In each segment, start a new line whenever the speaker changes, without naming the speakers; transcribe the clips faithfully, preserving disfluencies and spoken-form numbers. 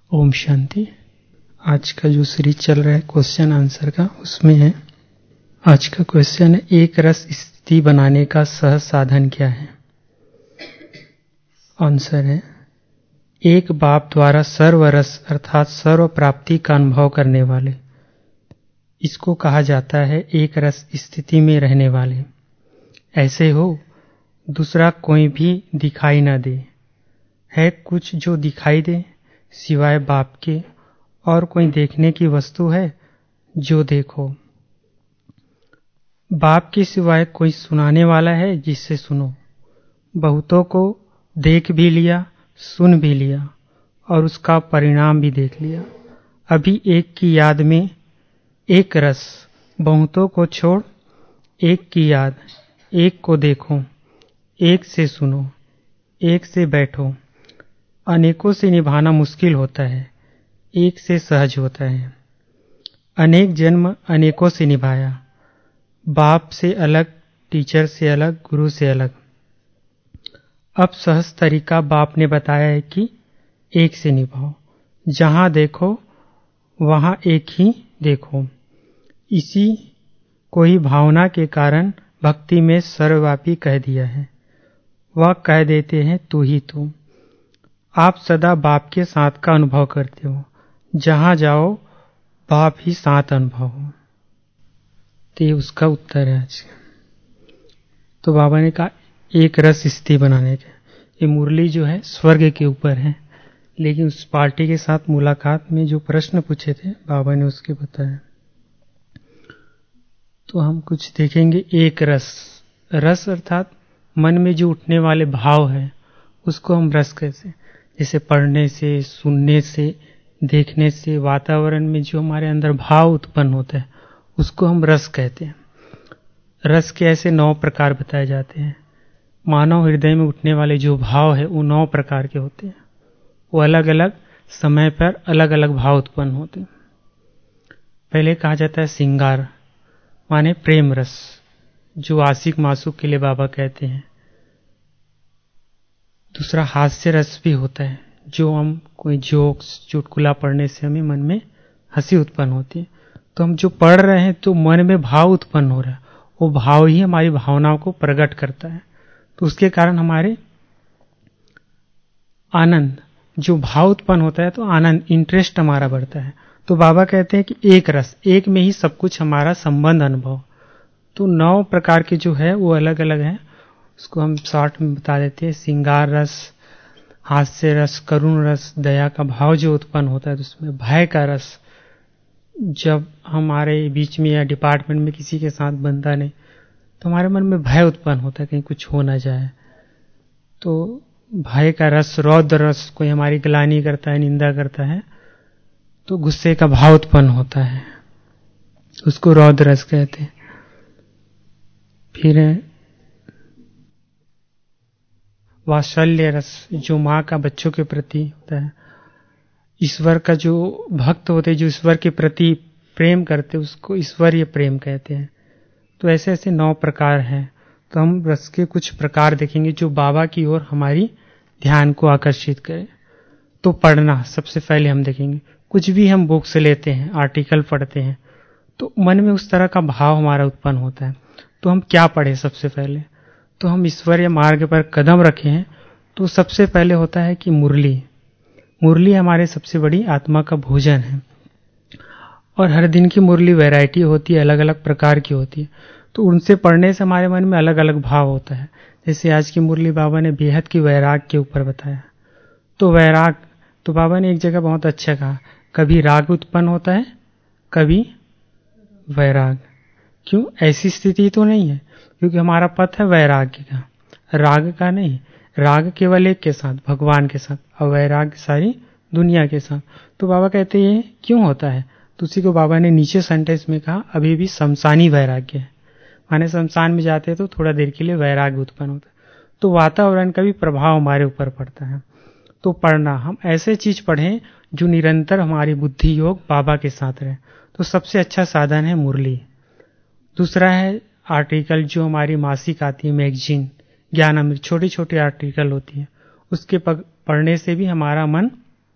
ओम शांति। आज का जो सीरीज चल रहा है क्वेश्चन आंसर का, उसमें है आज का क्वेश्चन है, एक रस स्थिति बनाने का सहज साधन क्या है। आंसर है, एक बाप द्वारा सर्वरस अर्थात सर्व प्राप्ति का अनुभव करने वाले, इसको कहा जाता है एक रस स्थिति में रहने वाले। ऐसे हो दूसरा कोई भी दिखाई न दे, है कुछ जो दिखाई दे सिवाय बाप के, और कोई देखने की वस्तु है जो देखो। बाप के सिवाय कोई सुनाने वाला है जिससे सुनो। बहुतों को देख भी लिया, सुन भी लिया और उसका परिणाम भी देख लिया। अभी एक की याद में एक रस, बहुतों को छोड़ एक की याद, एक को देखो, एक से सुनो, एक से बैठो। अनेकों से निभाना मुश्किल होता है, एक से सहज होता है। अनेक जन्म अनेकों से निभाया, बाप से अलग, टीचर से अलग, गुरु से अलग। अब सहज तरीका बाप ने बताया है कि एक से निभाओ, जहां देखो वहां एक ही देखो। इसी को ही भावना के कारण भक्ति में सर्वव्यापी कह दिया है। वह कह देते हैं तू ही तू। आप सदा बाप के साथ का अनुभव करते हो, जहां जाओ बाप ही साथ अनुभव हो। तो ये उसका उत्तर है आज। तो बाबा ने कहा एक रस स्थिति बनाने के। ये मुरली जो है स्वर्ग के ऊपर है, लेकिन उस पार्टी के साथ मुलाकात में जो प्रश्न पूछे थे बाबा ने उसके बताया। तो हम कुछ देखेंगे। एक रस, रस अर्थात मन में जो उठने वाले भाव है उसको हम रस कहते हैं। जैसे पढ़ने से, सुनने से, देखने से वातावरण में जो हमारे अंदर भाव उत्पन्न होता है उसको हम रस कहते हैं। रस के ऐसे नौ प्रकार बताए जाते हैं। मानव हृदय में उठने वाले जो भाव है वो नौ प्रकार के होते हैं। वो अलग अलग समय पर अलग अलग भाव उत्पन्न होते हैं। पहले कहा जाता है सिंगार, माने प्रेम रस, जो आशिक मासूक के लिए बाबा कहते हैं। दूसरा हास्य रस भी होता है, जो हम कोई जोक्स चुटकुला पढ़ने से हमें मन में हंसी उत्पन्न होती है। तो हम जो पढ़ रहे हैं तो मन में भाव उत्पन्न हो रहा है, वो भाव ही हमारी भावनाओं को प्रकट करता है। तो उसके कारण हमारे आनंद, जो भाव उत्पन्न होता है तो आनंद, इंटरेस्ट हमारा बढ़ता है। तो बाबा कहते हैं कि एक रस, एक में ही सब कुछ हमारा संबंध अनुभव। तो नौ प्रकार के जो है वो अलग अलग हैं, उसको हम शॉर्ट में बता देते हैं। सिंगार रस, हास्य रस, करुण रस, दया का भाव जो उत्पन्न होता है, तो उसमें भय का रस, जब हमारे बीच में या डिपार्टमेंट में किसी के साथ बनता नहीं तो हमारे मन में भय उत्पन्न होता है कहीं कुछ हो ना जाए, तो भय का रस। रौद्र रस, कोई हमारी ग्लानि करता है, निंदा करता है तो गुस्से का भाव उत्पन्न होता है, उसको रौद्र रस कहते हैं। फिर वात्सल्य रस, जो माँ का बच्चों के प्रति होता है। ईश्वर का जो भक्त होते हैं, जो ईश्वर के प्रति प्रेम करते हैं, उसको ईश्वरीय प्रेम कहते हैं। तो ऐसे ऐसे नौ प्रकार हैं। तो हम रस के कुछ प्रकार देखेंगे जो बाबा की ओर हमारी ध्यान को आकर्षित करे। तो पढ़ना सबसे पहले हम देखेंगे। कुछ भी हम बुक से लेते हैं, आर्टिकल पढ़ते हैं, तो मन में उस तरह का भाव हमारा उत्पन्न होता है। तो हम क्या पढ़े सबसे पहले, तो हम ईश्वरीय मार्ग पर कदम रखे हैं। तो सबसे पहले होता है कि मुरली। मुरली हमारे सबसे बड़ी आत्मा का भोजन है, और हर दिन की मुरली वैरायटी होती है, अलग अलग प्रकार की होती है। तो उनसे पढ़ने से हमारे मन में अलग अलग भाव होता है। जैसे आज की मुरली बाबा ने बेहद की वैराग के ऊपर बताया। तो वैराग, तो बाबा ने एक जगह बहुत अच्छा कहा, कभी राग उत्पन्न होता है, कभी वैराग। क्यों? ऐसी स्थिति तो नहीं है, क्योंकि हमारा पथ है वैराग्य का, राग का नहीं। राग केवल एक के साथ, भगवान के साथ, और वैराग सारी दुनिया के साथ। तो बाबा कहते हैं क्यों होता है, तो उसी को बाबा ने नीचे सेंटेंस में कहा, अभी भी शमशानी वैराग्य है। माने शमशान में जाते हैं तो थोड़ा देर के लिए वैराग्य उत्पन्न होता है। तो वातावरण का भी प्रभाव हमारे ऊपर पड़ता है। तो पढ़ना, हम ऐसे चीज पढ़ें जो निरंतर हमारी बुद्धि योग बाबा के साथ रहे। तो सबसे अच्छा साधन है मुरली। दूसरा है आर्टिकल, जो हमारी मासिक आती है मैगजीन, ज्ञान अमृत, छोटी छोटी आर्टिकल होती है, उसके पढ़ने से भी हमारा मन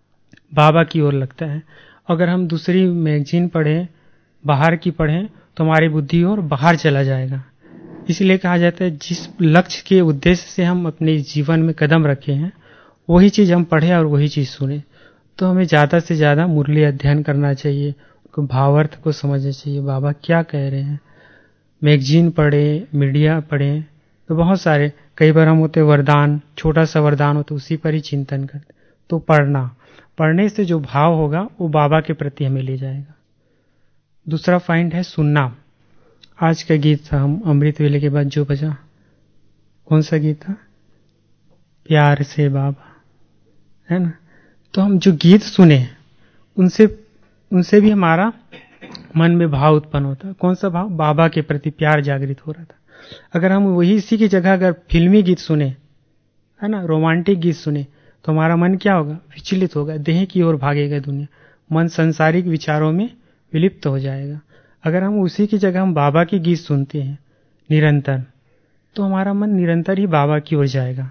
बाबा की ओर लगता है। अगर हम दूसरी मैगजीन पढ़ें, बाहर की पढ़ें, तो हमारी बुद्धि और बाहर चला जाएगा। इसलिए कहा जाता है जिस लक्ष्य के उद्देश्य से हम अपने जीवन में कदम रखे हैं वही चीज़ हम पढ़ें और वही चीज़ सुने। तो हमें ज़्यादा से ज़्यादा मुरली अध्ययन करना चाहिए, भावार्थ को समझना चाहिए, बाबा क्या कह रहे हैं। मैगजीन पढ़े, मीडिया पढ़े, तो बहुत सारे, कई बार हम होते वरदान, छोटा सा वरदान हो तो उसी पर ही चिंतन करते। तो पढ़ना, पढ़ने से जो भाव होगा वो बाबा के प्रति हमें ले जाएगा। दूसरा पॉइंट है सुनना। आज का गीत था हम अमृत वेले के बाद जो बजा, कौन सा गीत था? प्यार से बाबा, है ना। तो हम जो गीत सुने उनसे उनसे भी हमारा मन में भाव उत्पन्न होता है। कौन सा भाव? बाबा के प्रति प्यार जागृत हो रहा था। अगर हम वही इसी की जगह अगर फिल्मी गीत सुने, है ना, रोमांटिक गीत सुने, तो हमारा मन क्या होगा? विचलित होगा, देह की ओर भागेगा दुनिया, मन संसारिक विचारों में विलिप्त हो जाएगा। अगर हम उसी की जगह हम बाबा के गीत सुनते हैं निरंतर, तो हमारा मन निरंतर ही बाबा की ओर जाएगा।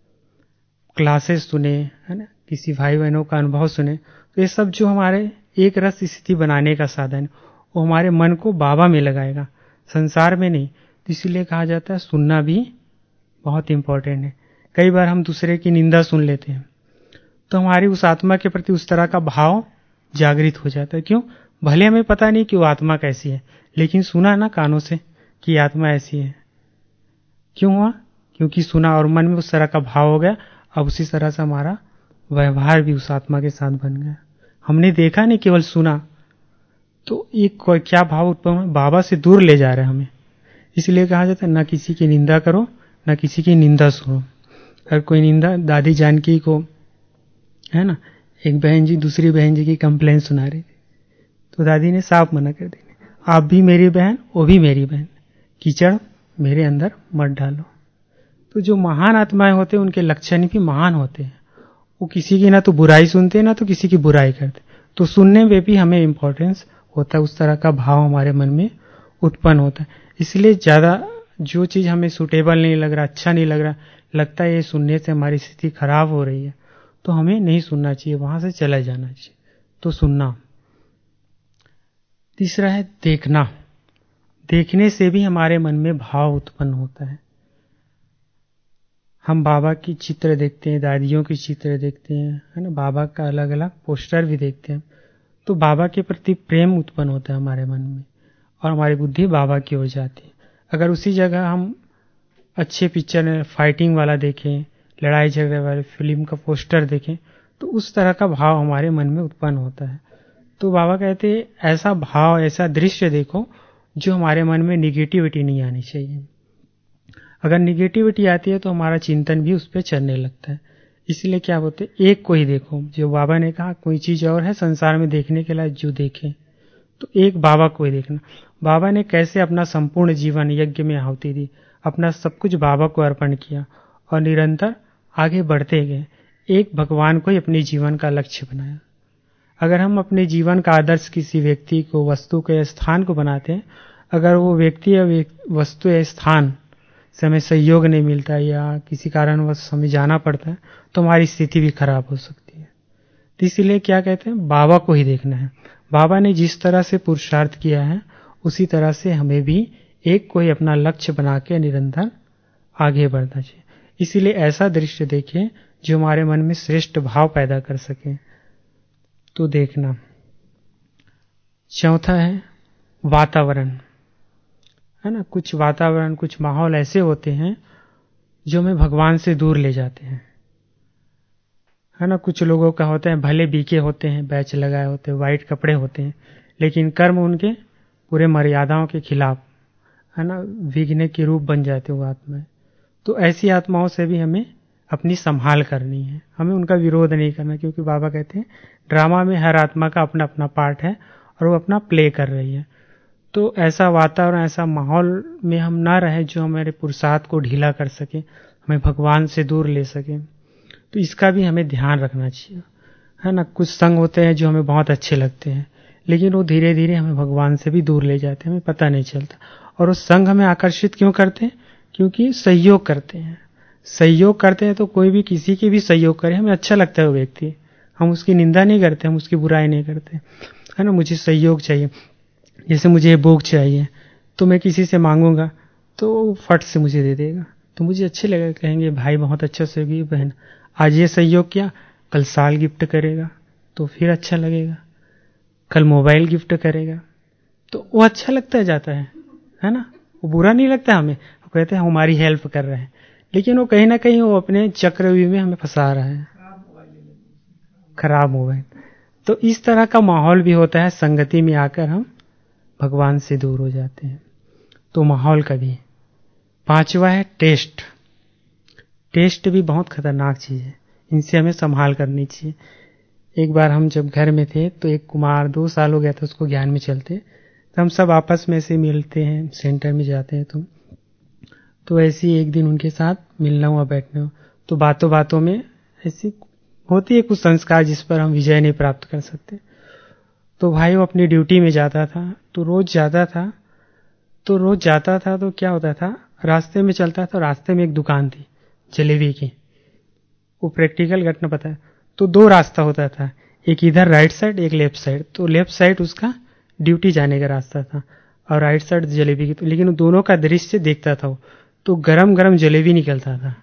क्लासेस सुने, है ना, किसी भाई बहनों का अनुभव सुने, तो ये सब जो हमारे एक रस स्थिति बनाने का साधन, वो हमारे मन को बाबा में लगाएगा, संसार में नहीं। तो इसीलिए कहा जाता है सुनना भी बहुत इंपॉर्टेंट है। कई बार हम दूसरे की निंदा सुन लेते हैं तो हमारी उस आत्मा के प्रति उस तरह का भाव जागृत हो जाता है। क्यों? भले हमें पता नहीं कि वो आत्मा कैसी है, लेकिन सुना ना कानों से कि आत्मा ऐसी है। क्यों हुआ? क्योंकि सुना और मन में उस तरह का भाव हो गया। अब उसी तरह से हमारा व्यवहार भी उस आत्मा के साथ बन गया। हमने देखा नहीं, केवल सुना, तो एक क्या भाव उत्पन्न, बाबा से दूर ले जा रहे हैं हमें। इसलिए कहा जाता है ना किसी की निंदा करो, ना किसी की निंदा सुनो। अगर कोई निंदा, दादी जानकी को, है ना, एक बहन जी दूसरी बहन जी की कंप्लेंट सुना रही थी, तो दादी ने साफ मना कर दी, आप भी मेरी बहन, वो भी मेरी बहन, कीचड़ मेरे अंदर मत डालो। तो जो महान आत्माएं होते हैं उनके लक्षण भी महान होते हैं। वो किसी की ना तो बुराई सुनते ना तो किसी की बुराई करते। तो सुनने में भी हमें इंपॉर्टेंस होता है, उस तरह का भाव हमारे मन में उत्पन्न होता है। इसलिए ज्यादा जो चीज हमें सुटेबल नहीं लग रहा, अच्छा नहीं लग रहा, लगता है ये सुनने से हमारी स्थिति खराब हो रही है, तो हमें नहीं सुनना चाहिए, वहां से चला जाना चाहिए। तो सुनना। तीसरा है देखना। देखने से भी हमारे मन में भाव उत्पन्न होता है। हम बाबा की चित्र देखते हैं, दादियों की चित्र देखते हैं, है ना, बाबा का अलग अलग पोस्टर भी देखते हैं, तो बाबा के प्रति प्रेम उत्पन्न होता है हमारे मन में और हमारी बुद्धि बाबा की ओर जाती है। अगर उसी जगह हम अच्छे पिक्चर में फाइटिंग वाला देखें, लड़ाई झगड़े वाले फिल्म का पोस्टर देखें, तो उस तरह का भाव हमारे मन में उत्पन्न होता है। तो बाबा कहते हैं ऐसा भाव, ऐसा दृश्य देखो जो हमारे मन में निगेटिविटी नहीं आनी चाहिए। अगर निगेटिविटी आती है तो हमारा चिंतन भी उस पर चलने लगता है। इसलिए क्या बोलते, एक को ही देखो। जो बाबा ने कहा कोई चीज और है संसार में देखने के लिए जो देखे, तो एक बाबा को ही देखना। बाबा ने कैसे अपना संपूर्ण जीवन यज्ञ में आहुति दी, अपना सब कुछ बाबा को अर्पण किया और निरंतर आगे बढ़ते गए, एक भगवान को ही अपने जीवन का लक्ष्य बनाया। अगर हम अपने जीवन का आदर्श किसी व्यक्ति को, वस्तु को या स्थान को बनाते हैं, अगर वो व्यक्ति या वस्तु या स्थान से हमें सहयोग नहीं मिलता या किसी कारणवश हमें जाना पड़ता है, तो हमारी स्थिति भी खराब हो सकती है। तो इसीलिए क्या कहते हैं, बाबा को ही देखना है। बाबा ने जिस तरह से पुरुषार्थ किया है उसी तरह से हमें भी एक को ही अपना लक्ष्य बना के निरंतर आगे बढ़ना चाहिए। इसीलिए ऐसा दृश्य देखें जो हमारे मन में श्रेष्ठ भाव पैदा कर सके। तो देखना। चौथा है वातावरण, है ना। कुछ वातावरण, कुछ माहौल ऐसे होते हैं जो हमें भगवान से दूर ले जाते हैं, है ना। कुछ लोगों का होता है भले बीके होते हैं, बैच लगाए होते हैं, वाइट कपड़े होते हैं, लेकिन कर्म उनके पूरे मर्यादाओं के खिलाफ, है ना, विघ्न के रूप बन जाते वो आत्माएं। तो ऐसी आत्माओं से भी हमें अपनी संभाल करनी है, हमें उनका विरोध नहीं करना, क्योंकि बाबा कहते हैं ड्रामा में हर आत्मा का अपना अपना पार्ट है और वो अपना प्ले कर रही है। तो ऐसा वातावरण, ऐसा माहौल में हम ना रहे जो हमारे पुरुषार्थ को ढीला कर सके, हमें भगवान से दूर ले सके। तो इसका भी हमें ध्यान रखना चाहिए, है ना। कुछ संग होते हैं जो हमें बहुत अच्छे लगते हैं, लेकिन वो धीरे धीरे हमें भगवान से भी दूर ले जाते हैं, हमें पता नहीं चलता। और वो संग हमें आकर्षित क्यों करते हैं? क्योंकि सहयोग करते हैं। सहयोग करते हैं तो कोई भी किसी की भी सहयोग करे, हमें अच्छा लगता है वो व्यक्ति, हम उसकी निंदा नहीं करते, हम उसकी बुराई नहीं करते, है ना। मुझे सहयोग चाहिए, जैसे मुझे बुक चाहिए तो मैं किसी से मांगूंगा तो फट से मुझे दे देगा, तो मुझे अच्छे लगेगा, कहेंगे भाई बहुत अच्छा सहयोगी, बहन आज ये सहयोग किया, कल साल गिफ्ट करेगा तो फिर अच्छा लगेगा, कल मोबाइल गिफ्ट करेगा तो वो अच्छा लगता जाता है, है ना। वो बुरा नहीं लगता हमें, वो कहते हैं हमारी हेल्प कर रहे हैं, लेकिन वो कहीं ना कहीं वो अपने चक्रव्यूह में हमें फंसा रहा है, खराब मोबाइल। तो इस तरह का माहौल भी होता है, संगति में आकर हम भगवान से दूर हो जाते हैं। तो माहौल का भी। पांचवा है टेस्ट। टेस्ट भी बहुत खतरनाक चीज है, इनसे हमें संभाल करनी चाहिए। एक बार हम जब घर में थे तो एक कुमार, दो साल हो गया था उसको ज्ञान में चलते, तो हम सब आपस में से मिलते हैं, सेंटर में जाते हैं, तो तो ऐसे ही एक दिन उनके साथ मिलना हुआ, बैठना हुआ, तो बातों बातों में ऐसी होती है कुछ संस्कार जिस पर हम विजय नहीं प्राप्त कर सकते। तो भाई वो अपनी ड्यूटी में जाता था, तो रोज जाता था तो रोज जाता था तो क्या होता था, रास्ते में चलता था, रास्ते में एक दुकान थी जलेबी की, वो प्रैक्टिकल घटना पता है। तो दो रास्ता होता था, एक इधर राइट साइड, एक लेफ्ट साइड। तो लेफ्ट साइड उसका ड्यूटी जाने का रास्ता था और राइट साइड जलेबी की, तो लेकिन दोनों का दृश्य देखता था वो, तो गरम गरम जलेबी निकलता था,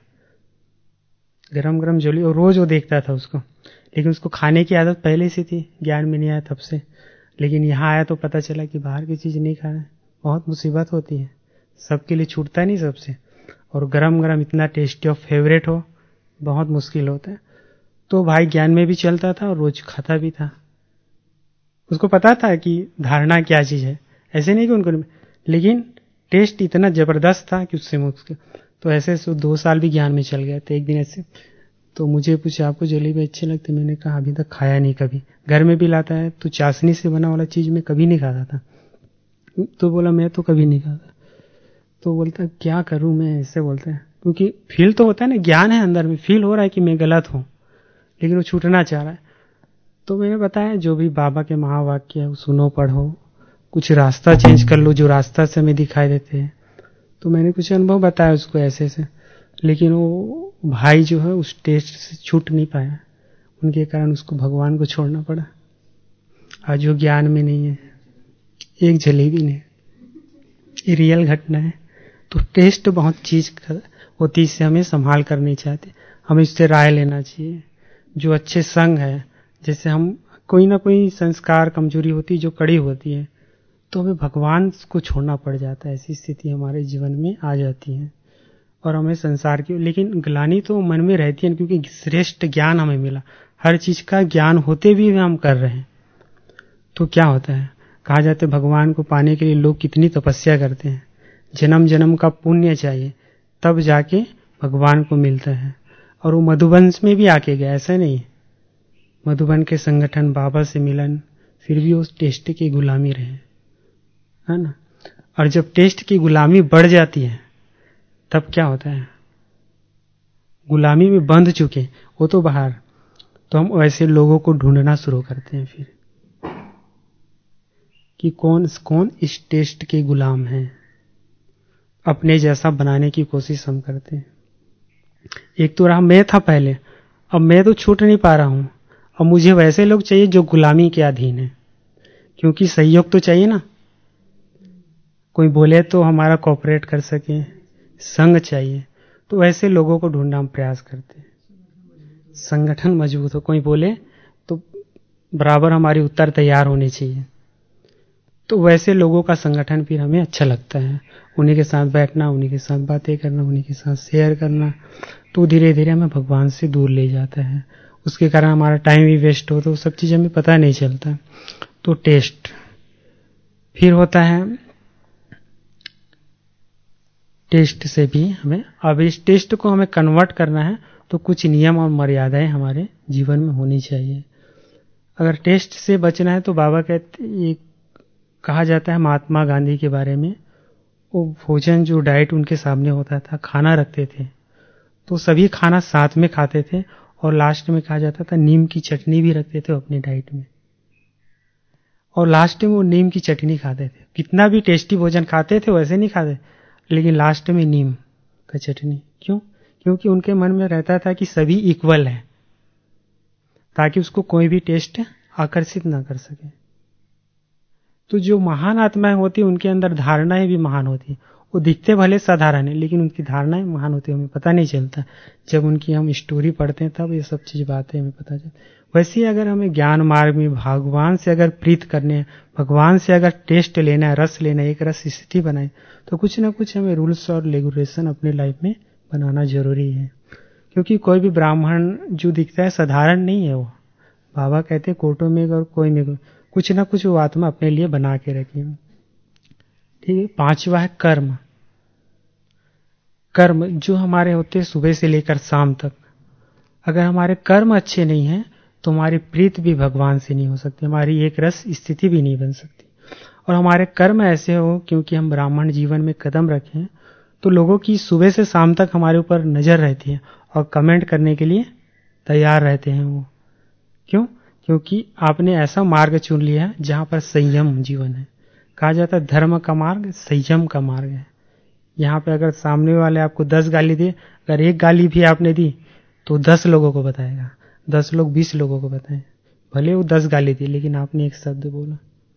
गरम गरम जलेबी, और रोज वो देखता था उसको, लेकिन उसको खाने की आदत पहले से थी, ज्ञान में नहीं आया तब से। लेकिन यहाँ आया तो पता चला कि बाहर की चीज नहीं खाना, बहुत मुसीबत होती है, सबके लिए छूटता नहीं सबसे, और गरम गरम इतना टेस्टी और फेवरेट हो, बहुत मुश्किल होता है। तो भाई ज्ञान में भी चलता था और रोज खाता भी था, उसको पता था कि धारणा क्या चीज है, ऐसे नहीं कि उनको, लेकिन टेस्ट इतना जबरदस्त था कि उससे मुश्किल। तो ऐसे से दो साल भी ज्ञान में चल गए थे। एक दिन ऐसे तो मुझे पूछा आपको जलेबी अच्छी लगती, मैंने कहा अभी तक खाया नहीं कभी, घर में भी लाता है तो चाशनी से बना वाला चीज मैं कभी नहीं खाता था। तो बोला मैं तो कभी नहीं खाता। तो बोलता क्या करूं मैं, ऐसे बोलते हैं, क्योंकि फील तो होता है ना, ज्ञान है अंदर में, फील हो रहा है कि मैं गलत हूं, लेकिन वो छूटना चाह रहा है। तो मैंने बताया जो भी बाबा के महावाक्य है वो सुनो, पढ़ो, कुछ रास्ता चेंज कर लो जो रास्ता से हमें दिखाई देते हैं। तो मैंने कुछ अनुभव बताया उसको ऐसे से, लेकिन वो भाई जो है उस टेस्ट से छूट नहीं पाया, उनके कारण उसको भगवान को छोड़ना पड़ा। आज वो ज्ञान में नहीं है, एक जलेबी ने, ये रियल घटना है। तो टेस्ट बहुत चीज होती है, इससे हमें संभाल कर नहीं चाहते, हमें इससे राय लेना चाहिए। जो अच्छे संग है, जैसे हम कोई ना कोई संस्कार कमजोरी होती है जो कड़ी होती है, तो हमें भगवान को छोड़ना पड़ जाता है, ऐसी स्थिति हमारे जीवन में आ जाती है और हमें संसार की, लेकिन ग्लानि तो मन में रहती है क्योंकि श्रेष्ठ ज्ञान हमें मिला, हर चीज का ज्ञान होते भी हम कर रहे हैं। तो क्या होता है, कहा जाता है भगवान को पाने के लिए लोग कितनी तपस्या करते हैं, जन्म जन्म का पुण्य चाहिए तब जाके भगवान को मिलता है। और वो मधुबन में भी आके गया, ऐसा नहीं, मधुबन के संगठन, बाबा से मिलन, फिर भी उस टेस्ट की गुलामी रहे, है ना। और जब टेस्ट की गुलामी बढ़ जाती है तब क्या होता है, गुलामी में बंध चुके वो तो बाहर, तो हम ऐसे लोगों को ढूंढना शुरू करते हैं फिर कि कौन कौन इस टेस्ट के गुलाम हैं, अपने जैसा बनाने की कोशिश हम करते हैं। एक तो रहा मैं था पहले, अब मैं तो छूट नहीं पा रहा हूं, अब मुझे वैसे लोग चाहिए जो गुलामी के अधीन है, क्योंकि सहयोग तो चाहिए ना, कोई बोले तो हमारा कोऑपरेट कर सके, संग चाहिए, तो ऐसे लोगों को ढूंढना हम प्रयास करते हैं। संगठन मजबूत हो, कोई बोले तो बराबर हमारी उत्तर तैयार होनी चाहिए, तो वैसे लोगों का संगठन फिर हमें अच्छा लगता है, उन्हीं के साथ बैठना, उन्हीं के साथ बातें करना, उन्हीं के साथ शेयर करना, तो धीरे धीरे हमें भगवान से दूर ले जाता है। उसके कारण हमारा टाइम भी वेस्ट हो, तो सब चीज हमें पता नहीं चलता। तो टेस्ट फिर होता है, टेस्ट से भी हमें, अब इस टेस्ट को हमें कन्वर्ट करना है तो कुछ नियम और मर्यादाएं हमारे जीवन में होनी चाहिए। अगर टेस्ट से बचना है तो बाबा कहते, ये कहा जाता है महात्मा गांधी के बारे में, वो भोजन जो डाइट उनके सामने होता था, खाना रखते थे तो सभी खाना साथ में खाते थे, और लास्ट में कहा जाता था नीम की चटनी भी रखते थे अपनी डाइट में, और लास्ट में वो नीम की चटनी खाते थे। कितना भी टेस्टी भोजन खाते थे वैसे नहीं खाते, लेकिन लास्ट में नीम का चटनी। क्यों? क्योंकि उनके मन में रहता था कि सभी इक्वल है, ताकि उसको कोई भी टेस्ट आकर्षित ना कर सके। तो जो महान आत्माएं होती हैं उनके अंदर धारणाएं भी महान होती हैं। वो दिखते भले साधारण है लेकिन उनकी धारणाएं महान होती है, हमें पता नहीं चलता। जब उनकी हम स्टोरी पढ़ते हैं तब ये सब चीज बातें हमें पता चलती। वैसे ही अगर हमें ज्ञान मार्ग में भगवान से अगर प्रीत करने हैं, भगवान से अगर टेस्ट लेना है, रस लेना है, एक रस स्थिति बनाए, तो कुछ ना कुछ हमें रूल्स और रेगुलेशन अपने लाइफ में बनाना जरूरी है। क्योंकि कोई भी ब्राह्मण जो दिखता है साधारण नहीं है। वो बाबा कहते हैं कोटों में और कोई में कुछ ना कुछ वो आत्मा अपने लिए बना के रखी। ठीक है। पांचवा है कर्म। कर्म जो हमारे होते हैं सुबह से लेकर शाम तक, अगर हमारे कर्म अच्छे नहीं हैं तो हमारी प्रीत भी भगवान से नहीं हो सकती, हमारी एक रस स्थिति भी नहीं बन सकती। और हमारे कर्म ऐसे हो, क्योंकि हम ब्राह्मण जीवन में कदम रखें तो लोगों की सुबह से शाम तक हमारे ऊपर नजर रहती है और कमेंट करने के लिए तैयार रहते हैं वो। क्यों? क्योंकि आपने ऐसा मार्ग चुन लिया है जहां पर संयम जीवन है। कहा जाता है धर्म का मार्ग संयम का मार्ग है। यहाँ पे अगर सामने वाले आपको दस गाली दे, अगर एक गाली भी आपने दी तो दस लोगों को बताएगा, दस लोग बीस लोगों को बताएं, भले वो दस गाली दी लेकिन आपने एक शब्द बोला।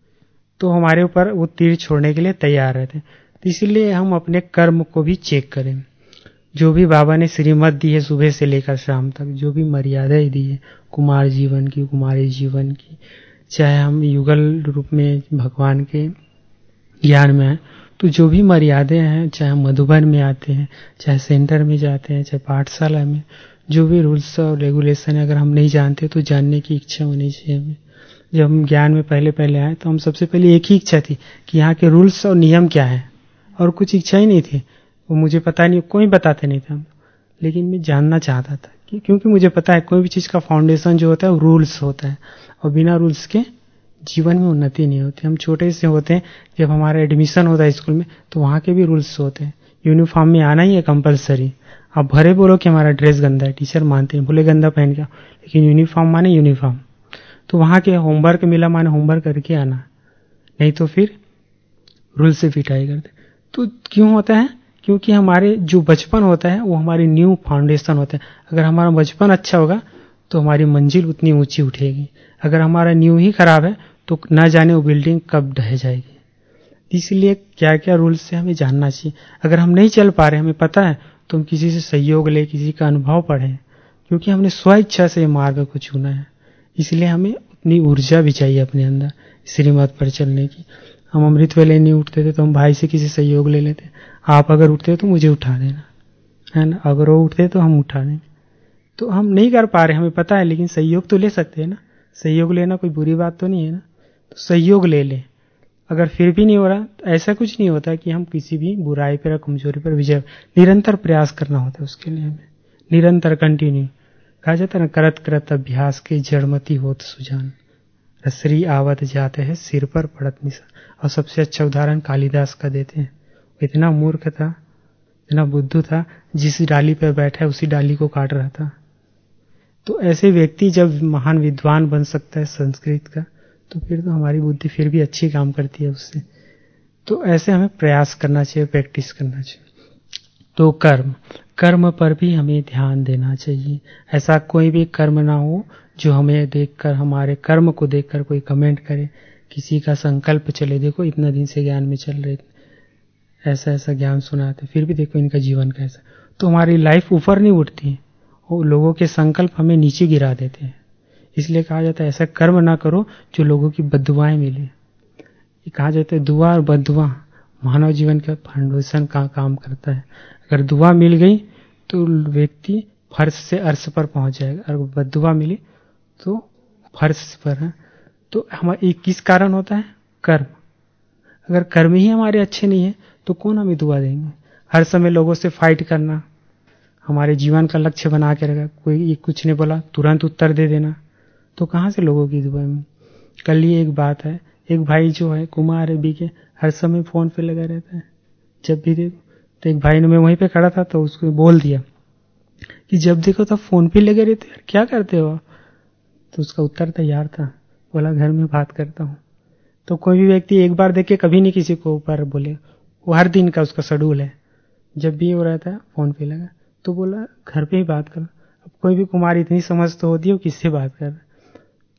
तो हमारे ऊपर वो तीर छोड़ने के लिए तैयार रहते हैं। तो इसीलिए हम अपने कर्म को भी चेक करें। जो भी बाबा ने श्रीमत दी है सुबह से लेकर शाम तक, जो भी मर्यादाएं दी है कुमार जीवन की, कुमारी जीवन की, चाहे हम युगल रूप में भगवान के ज्ञान में हैं, तो जो भी मर्यादाएं हैं, चाहे हम मधुबन में आते हैं, चाहे सेंटर में जाते हैं, चाहे पाठशाला में, जो भी रूल्स और रेगुलेशन है अगर हम नहीं जानते तो जानने की इच्छा होनी चाहिए हमें। जब हम ज्ञान में पहले पहले आए तो हम सबसे पहले एक ही इच्छा थी कि यहाँ के रूल्स और नियम क्या है, और कुछ इच्छा ही नहीं थी। वो मुझे पता नहीं, कोई बताते नहीं था, लेकिन मैं जानना चाहता था कि, क्योंकि मुझे पता है कोई भी चीज का फाउंडेशन जो होता है वो रूल्स होता है, और बिना रूल्स के जीवन में उन्नति नहीं होती। हम छोटे से होते हैं, जब हमारा एडमिशन होता है स्कूल में तो वहाँ के भी रूल्स होते हैं, यूनिफॉर्म में आना ही है कंपलसरी। आप भरे बोलो कि हमारा ड्रेस गंदा है, टीचर मानते हैं, भले गंदा पहन के, लेकिन यूनिफॉर्म माने यूनिफॉर्म। तो वहाँ के होमवर्क मिला माने होमवर्क करके आना, नहीं तो फिर रूल से पिटाई करते। तो क्यों होता है? क्योंकि हमारे जो बचपन होता है वो हमारी न्यू फाउंडेशन होता है। अगर हमारा बचपन अच्छा होगा तो हमारी मंजिल उतनी ऊंची उठेगी। अगर हमारा न्यू ही खराब है तो ना जाने वो बिल्डिंग कब ढह जाएगी। इसलिए क्या क्या रूल्स से हमें जानना चाहिए। अगर हम नहीं चल पा रहे, हमें पता है, तो हम किसी से सहयोग ले, किसी का अनुभव पढ़ें, क्योंकि हमने स्व इच्छा से मार्ग को चुना है। इसलिए हमें उतनी ऊर्जा भी चाहिए अपने अंदर श्रीमत पर चलने की। हम अमृत वेले नहीं उठते थे तो हम भाई से किसी सहयोग ले लेते, आप अगर उठते तो मुझे उठा देना, है ना, अगर वो उठते तो हम उठा देंगे। तो हम नहीं कर पा रहे, हमें पता है, लेकिन सहयोग तो ले सकते हैं ना। सहयोग लेना कोई बुरी बात तो नहीं है ना, तो सहयोग ले लें। अगर फिर भी नहीं हो रहा तो ऐसा कुछ नहीं होता कि हम किसी भी बुराई पर, कमजोरी पर विजय, निरंतर प्रयास करना होता है उसके लिए हमें, निरंतर कंटिन्यू। कहा जाता है ना, करत करत अभ्यास के जड़मती होत सुजान, रसरी आवत जाते हैं सिर पर पड़त निशान। और सबसे अच्छा उदाहरण कालिदास का देते हैं। इतना मूर्ख था, इतना बुद्धू था, जिस डाली पर बैठा है उसी डाली को काट रहा था। तो ऐसे व्यक्ति जब महान विद्वान बन सकता है संस्कृत का, तो फिर तो हमारी बुद्धि फिर भी अच्छी काम करती है उससे। तो ऐसे हमें प्रयास करना चाहिए, प्रैक्टिस करना चाहिए। तो कर्म, कर्म पर भी हमें ध्यान देना चाहिए। ऐसा कोई भी कर्म ना हो जो हमें देखकर, हमारे कर्म को देखकर कोई कमेंट करे, किसी का संकल्प चले, देखो इतना दिन से ज्ञान में चल रहे, ऐसा ऐसा ज्ञान सुनाते, फिर भी देखो इनका जीवन कैसा। तो हमारी लाइफ ऊपर नहीं उठती है, वो लोगों के संकल्प हमें नीचे गिरा देते हैं। इसलिए कहा जाता है ऐसा कर्म ना करो जो लोगों की बद्दुआएं मिले। ये कहा जाता है दुआ और बद्दुआ मानव जीवन का फाउंडेशन का काम करता है। अगर दुआ मिल गई तो व्यक्ति फर्श से अर्श पर पहुंच जाएगा, और बद्दुआ मिली तो फर्श पर है। तो हमारे किस कारण होता है? कर्म। अगर कर्म ही हमारे अच्छे नहीं है तो कौन हमें दुआ देंगे? हर समय लोगों से फाइट करना, हमारे जीवन का लक्ष्य बना के रखा, कोई कुछ नहीं बोला तुरंत उत्तर दे देना, तो कहां से लोगों की दुआ में। कल ही एक बात है, एक भाई जो है कुमार है बीके, हर समय फोन पे लगा रहता है, जब भी देखो। तो एक भाई ने, मैं वहीं पे खड़ा था तो उसको बोल दिया कि जब देखो तब फोन पे लगे रहते यार, क्या करते हो? तो उसका उत्तर तैयार था, बोला घर में बात करता हूँ। तो कोई भी व्यक्ति एक बार देख के कभी नहीं किसी को ऊपर बोले, वो हर दिन का उसका शेड्यूल है, जब भी हो रहता है फोन पे लगा। तो बोला घर पे ही बात कर। अब कोई भी कुमार इतनी समझ तो होती है, किससे बात कर,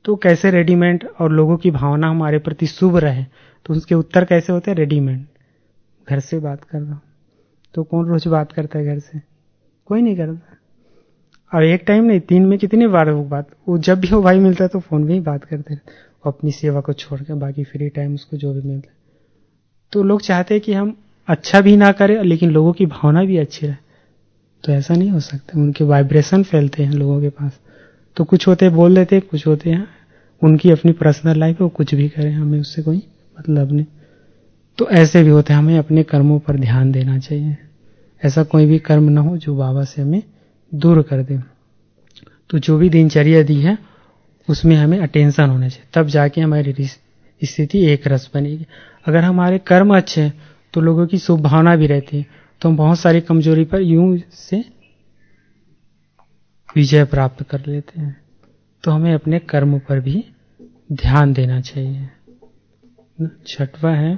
तो कैसे रेडीमेड और लोगों की भावना हमारे प्रति शुभ रहे, तो उसके उत्तर कैसे होते हैं? रेडीमेड। घर से बात कर रहा हूँ तो कौन रोज बात करता है घर से? कोई नहीं करता। और एक टाइम नहीं, दिन में कितनी बार वो बात, वो जब भी वो भाई मिलता है तो फोन में ही बात करते हैं, अपनी सेवा को छोड़ के बाकी फ्री टाइम उसको जो भी मिलता है। तो लोग चाहते हैं कि हम अच्छा भी ना करें लेकिन लोगों की भावना भी अच्छी रहे, तो ऐसा नहीं हो सकता। उनके वाइब्रेशन फैलते हैं लोगों के पास। तो कुछ होते बोल देते, कुछ होते हैं उनकी अपनी पर्सनल लाइफ है, वो कुछ भी करें, हमें उससे कोई मतलब नहीं। तो ऐसे भी होते हैं। हमें अपने कर्मों पर ध्यान देना चाहिए। ऐसा कोई भी कर्म ना हो जो बाबा से हमें दूर कर दे। तो जो भी दिनचर्या दी है उसमें हमें अटेंशन होना चाहिए, तब जाके हमारी स्थिति एक रस बनेगी। अगर हमारे कर्म अच्छे हैं तो लोगों की शुभ भावना भी रहती है, तो हम बहुत सारी कमजोरी पर यूं से विजय प्राप्त कर लेते हैं। तो हमें अपने कर्म पर भी ध्यान देना चाहिए। छठवां है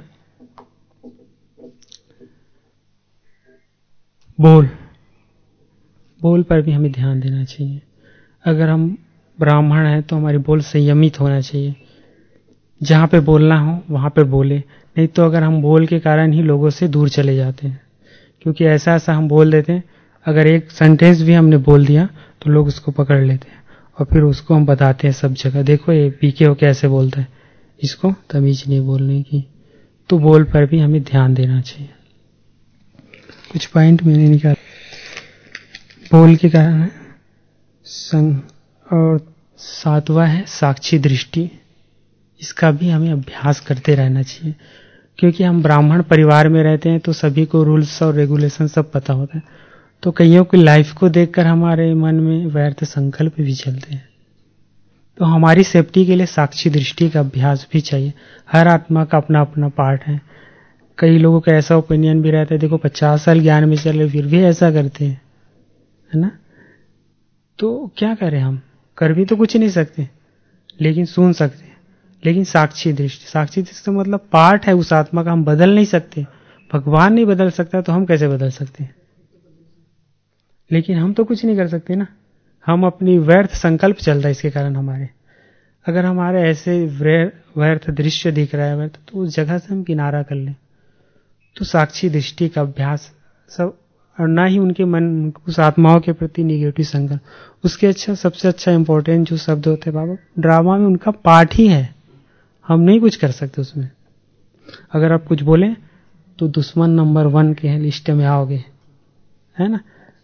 बोल। बोल पर भी हमें ध्यान देना चाहिए। अगर हम ब्राह्मण हैं तो हमारी बोल संयमित होना चाहिए। जहां पे बोलना हो वहां पे बोले, नहीं तो अगर हम बोल के कारण ही लोगों से दूर चले जाते हैं। क्योंकि ऐसा ऐसा हम बोल देते हैं, अगर एक सेंटेंस भी हमने बोल दिया तो लोग उसको पकड़ लेते हैं और फिर उसको हम बताते हैं सब जगह, देखो ये पीके हो कैसे बोलता है, इसको तमीज नहीं बोलने की। तो बोल पर भी हमें ध्यान देना चाहिए। कुछ पॉइंट मैंने निकाला बोल के कारण है संग। और सातवां है साक्षी दृष्टि। इसका भी हमें अभ्यास करते रहना चाहिए, क्योंकि हम ब्राह्मण परिवार में रहते हैं तो सभी को रूल्स और रेगुलेशन सब पता होता है। तो कईयों की लाइफ को देखकर हमारे मन में व्यर्थ संकल्प भी चलते हैं। तो हमारी सेफ्टी के लिए साक्षी दृष्टि का अभ्यास भी चाहिए। हर आत्मा का अपना अपना पार्ट है। कई लोगों का ऐसा ओपिनियन भी रहता है, देखो पचास साल ज्ञान में चले फिर भी ऐसा करते हैं, है ना। तो क्या करें, हम कर भी तो कुछ नहीं सकते, लेकिन सुन सकते हैं। लेकिन साक्षी दृष्टि, साक्षी दृष्टि मतलब पार्ट है उस आत्मा का, हम बदल नहीं सकते। भगवान नहीं बदल सकता तो हम कैसे बदल सकते हैं? लेकिन हम तो कुछ नहीं कर सकते ना। हम अपनी व्यर्थ संकल्प चल रहा है इसके कारण हमारे। अगर हमारे ऐसे व्यर्थ दृश्य दिख रहा है व्यर्थ, तो उस जगह से हम किनारा कर लें। तो साक्षी दृष्टि का अभ्यास सब, और ना ही उनके मन उस आत्माओं के प्रति निगेटिव संकल्प। उसके अच्छा सबसे अच्छा इंपॉर्टेंट जो शब्द होते हैं बाबा, ड्रामा में उनका पार्ट ही है, हम नहीं कुछ कर सकते उसमें। अगर आप कुछ बोलें तो दुश्मन नंबर वन के लिस्ट में आओगे, है ना।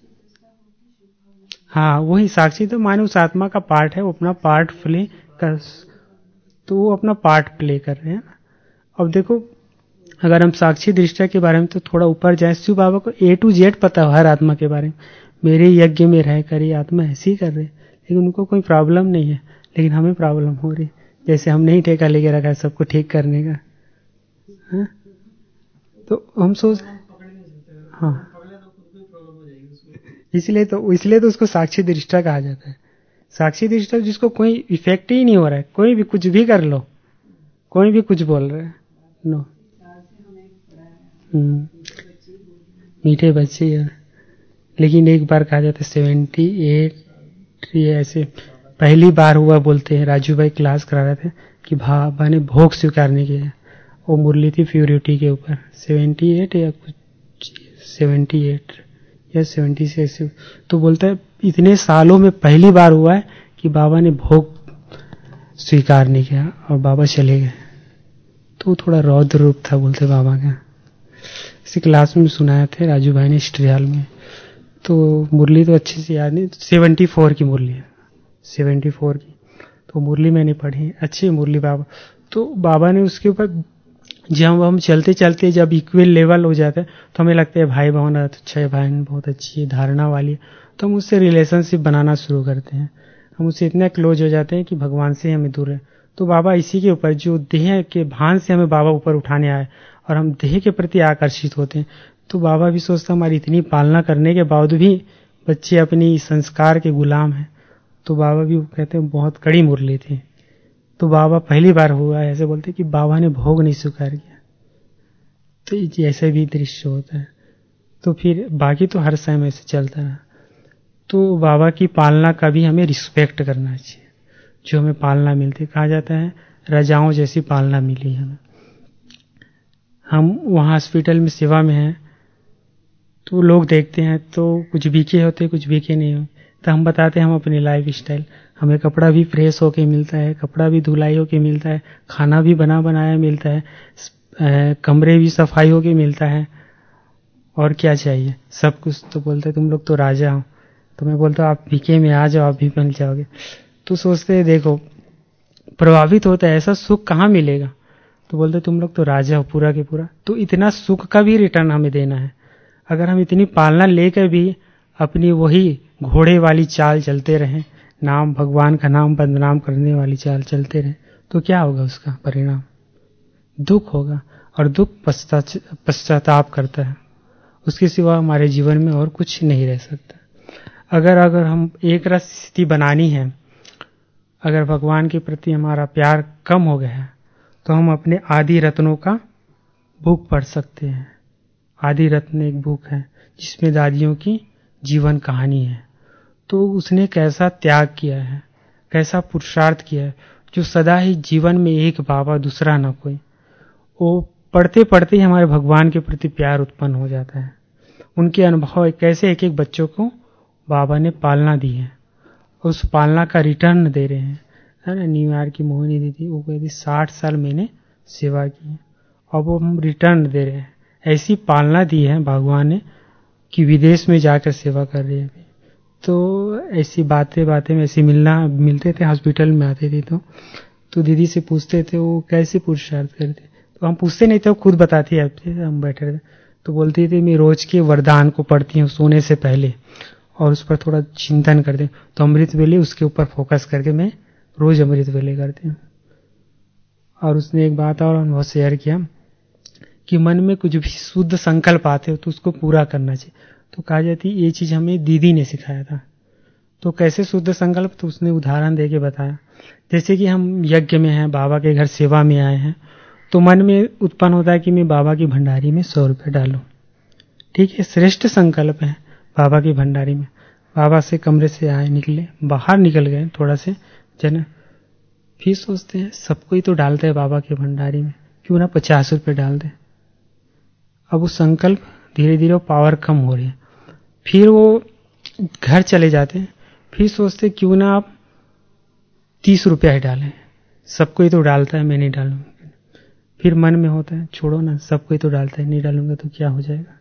हाँ वही साक्षी, तो माने उस आत्मा का पार्ट है, वो अपना पार्ट प्ले कर, तो वो अपना पार्ट प्ले कर रहे हैं ना। अब देखो अगर हम साक्षी दृष्टि के बारे में तो थोड़ा ऊपर जाए, शिव बाबा को ए टू जेड पता है हर आत्मा के बारे में। मेरे यज्ञ में रह कर ये आत्मा ऐसी ही कर रहे, लेकिन उनको कोई प्रॉब्लम नहीं है, लेकिन हमें प्रॉब्लम हो रही। जैसे हम नहीं ठेका लेके रखा है सबको ठीक करने का, है? तो हम सोच, हाँ इसलिए तो इसलिए तो उसको साक्षी दृष्टा कहा जाता है। साक्षी दृष्टा जिसको कोई इफेक्ट ही नहीं हो रहा है, कोई भी कुछ भी कर लो, कोई भी कुछ बोल रहा है, नो मीठे बच्चे यार। लेकिन एक बार कहा जाता है सेवेंटी एट ये ऐसे पहली बार हुआ, बोलते हैं राजू भाई क्लास करा रहे थे कि बाबा ने भोग स्वीकारने के, वो मुरली थी प्योरिटी के ऊपर, सेवेंटी एट या कुछ सेवेंटी एट या सेवेंटी से ऐसे। तो बोलता है इतने सालों में पहली बार हुआ है कि बाबा ने भोग स्वीकार नहीं किया और बाबा चले गए। तो थोड़ा रौद्र रूप था बोलते बाबा का। इसी क्लास में सुनाए थे राजू भाई ने हिस्ट्री हॉल में। तो मुरली तो अच्छे से याद नहीं, सेवेंटी फोर की मुरली है, सेवेंटी फोर की तो मुरली मैंने पढ़ी, अच्छी मुरली बाबा। तो बाबा ने उसके ऊपर जब हम चलते चलते जब इक्वल लेवल हो जाता है तो हमें लगता है भाई बहन अच्छा है, बहन बहुत अच्छी है, धारणा वाली है, तो हम उससे रिलेशनशिप बनाना शुरू करते हैं। हम उससे इतना क्लोज हो जाते हैं कि भगवान से हमें दूर है। तो बाबा इसी के ऊपर जो देह के भान से हमें बाबा ऊपर उठाने आए और हम देह के प्रति आकर्षित होते हैं, तो बाबा भी सोचता हमारी इतनी पालना करने के बावजूद भी बच्चे अपनी संस्कार के गुलाम हैं। तो बाबा भी कहते हैं बहुत कड़ी मुरली थी। तो बाबा पहली बार हुआ ऐसे बोलते कि बाबा ने भोग नहीं स्वीकार किया। तो ऐसे भी दृश्य होता है। तो फिर बाकी तो हर समय से चलता रहा। तो बाबा की पालना का भी हमें रिस्पेक्ट करना चाहिए। जो हमें पालना मिलती है। कहा जाता है राजाओं जैसी पालना मिली हमें। हम वहाँ हॉस्पिटल में सेवा में हैं तो लोग देखते हैं तो कुछ बीके होते, कुछ बीके नहीं होते, तो हम बताते हैं हम अपनी लाइफ स्टाइल। हमें कपड़ा भी फ्रेश होके मिलता है, कपड़ा भी धुलाई होके मिलता है, खाना भी बना बनाया मिलता है, कमरे भी सफाई होके मिलता है, और क्या चाहिए, सब कुछ। तो बोलते तुम लोग तो राजा हो। तो मैं बोलता हूँ आप बीके में आ जाओ, आप भी बन जाओगे। तो सोचते हैं देखो प्रभावित होता है, ऐसा सुख कहाँ मिलेगा। तो बोलते तुम लोग तो राजा हो पूरा के पूरा। तो इतना सुख का भी रिटर्न हमें देना है। अगर हम इतनी पालना लेकर भी अपनी वही घोड़े वाली चाल चलते रहें, नाम भगवान का नाम बदनाम करने वाली चाल चलते रहें, तो क्या होगा उसका परिणाम? दुख होगा, और दुख पश्चाताप करता है। उसके सिवा हमारे जीवन में और कुछ नहीं रह सकता। अगर अगर हम एक रस स्थिति बनानी है, अगर भगवान के प्रति हमारा प्यार कम हो गया है, तो हम अपने आदि रत्नों का बुक पढ़ सकते हैं। आदि रत्न एक बुक है जिसमें दादियों की जीवन कहानी है। तो उसने कैसा त्याग किया है, कैसा पुरुषार्थ किया है, जो सदा ही जीवन में एक बाबा दूसरा ना कोई। वो पढ़ते पढ़ते ही हमारे भगवान के प्रति प्यार उत्पन्न हो जाता है। उनके अनुभव कैसे एक एक बच्चों को बाबा ने पालना दी है, उस पालना का रिटर्न दे रहे हैं, है ना। न्यूयॉर्क की मोहिनी दीदी वो कहती साठ साल मैंने सेवा की, और वो हम रिटर्न दे रहे हैं। ऐसी पालना दी है भगवान ने कि विदेश में जाकर सेवा कर रही है। तो ऐसी बातें बातें में ऐसी मिलना मिलते थे, हॉस्पिटल में आते थे तो तो दीदी से पूछते थे वो कैसे पुरुषार्थ करते। तो हम पूछते नहीं थे, वो खुद बताती है। हम बैठे थे तो बोलती थी मैं रोज के वरदान को पढ़ती हूँ सोने से पहले, और उस पर थोड़ा चिंतन करते हैं। तो अमृत वेले उसके ऊपर फोकस करके मैं रोज अमृत वेले करती हूँ। और उसने एक बात और अनुभव शेयर किया कि मन में कुछ भी शुद्ध संकल्प आते हो तो उसको पूरा करना चाहिए। तो कहा जाती ये चीज हमें दीदी ने सिखाया था। तो कैसे शुद्ध संकल्प, तो उसने उदाहरण देके बताया। जैसे कि हम यज्ञ में हैं, बाबा के घर सेवा में आए हैं, तो मन में उत्पन्न होता है कि मैं बाबा की भंडारी में सौ रुपये डालूं। ठीक है, श्रेष्ठ संकल्प है बाबा की भंडारी में। बाबा से कमरे से आए, निकले, बाहर निकल गए थोड़ा से जन, फिर सोचते हैं सबको ही तो डालते हैं बाबा के भंडारी में, क्यों ना पचास रुपये डाल दे। अब वो संकल्प धीरे धीरे पावर कम हो रही है। फिर वो घर चले जाते हैं, फिर सोचते क्यों ना आप तीस रुपया ही डालें, सबको ही तो डालता है, मैं नहीं डालूंगा। फिर मन में होता है छोड़ो ना, सबको ही तो डालता है, नहीं डालूंगा तो क्या हो जाएगा।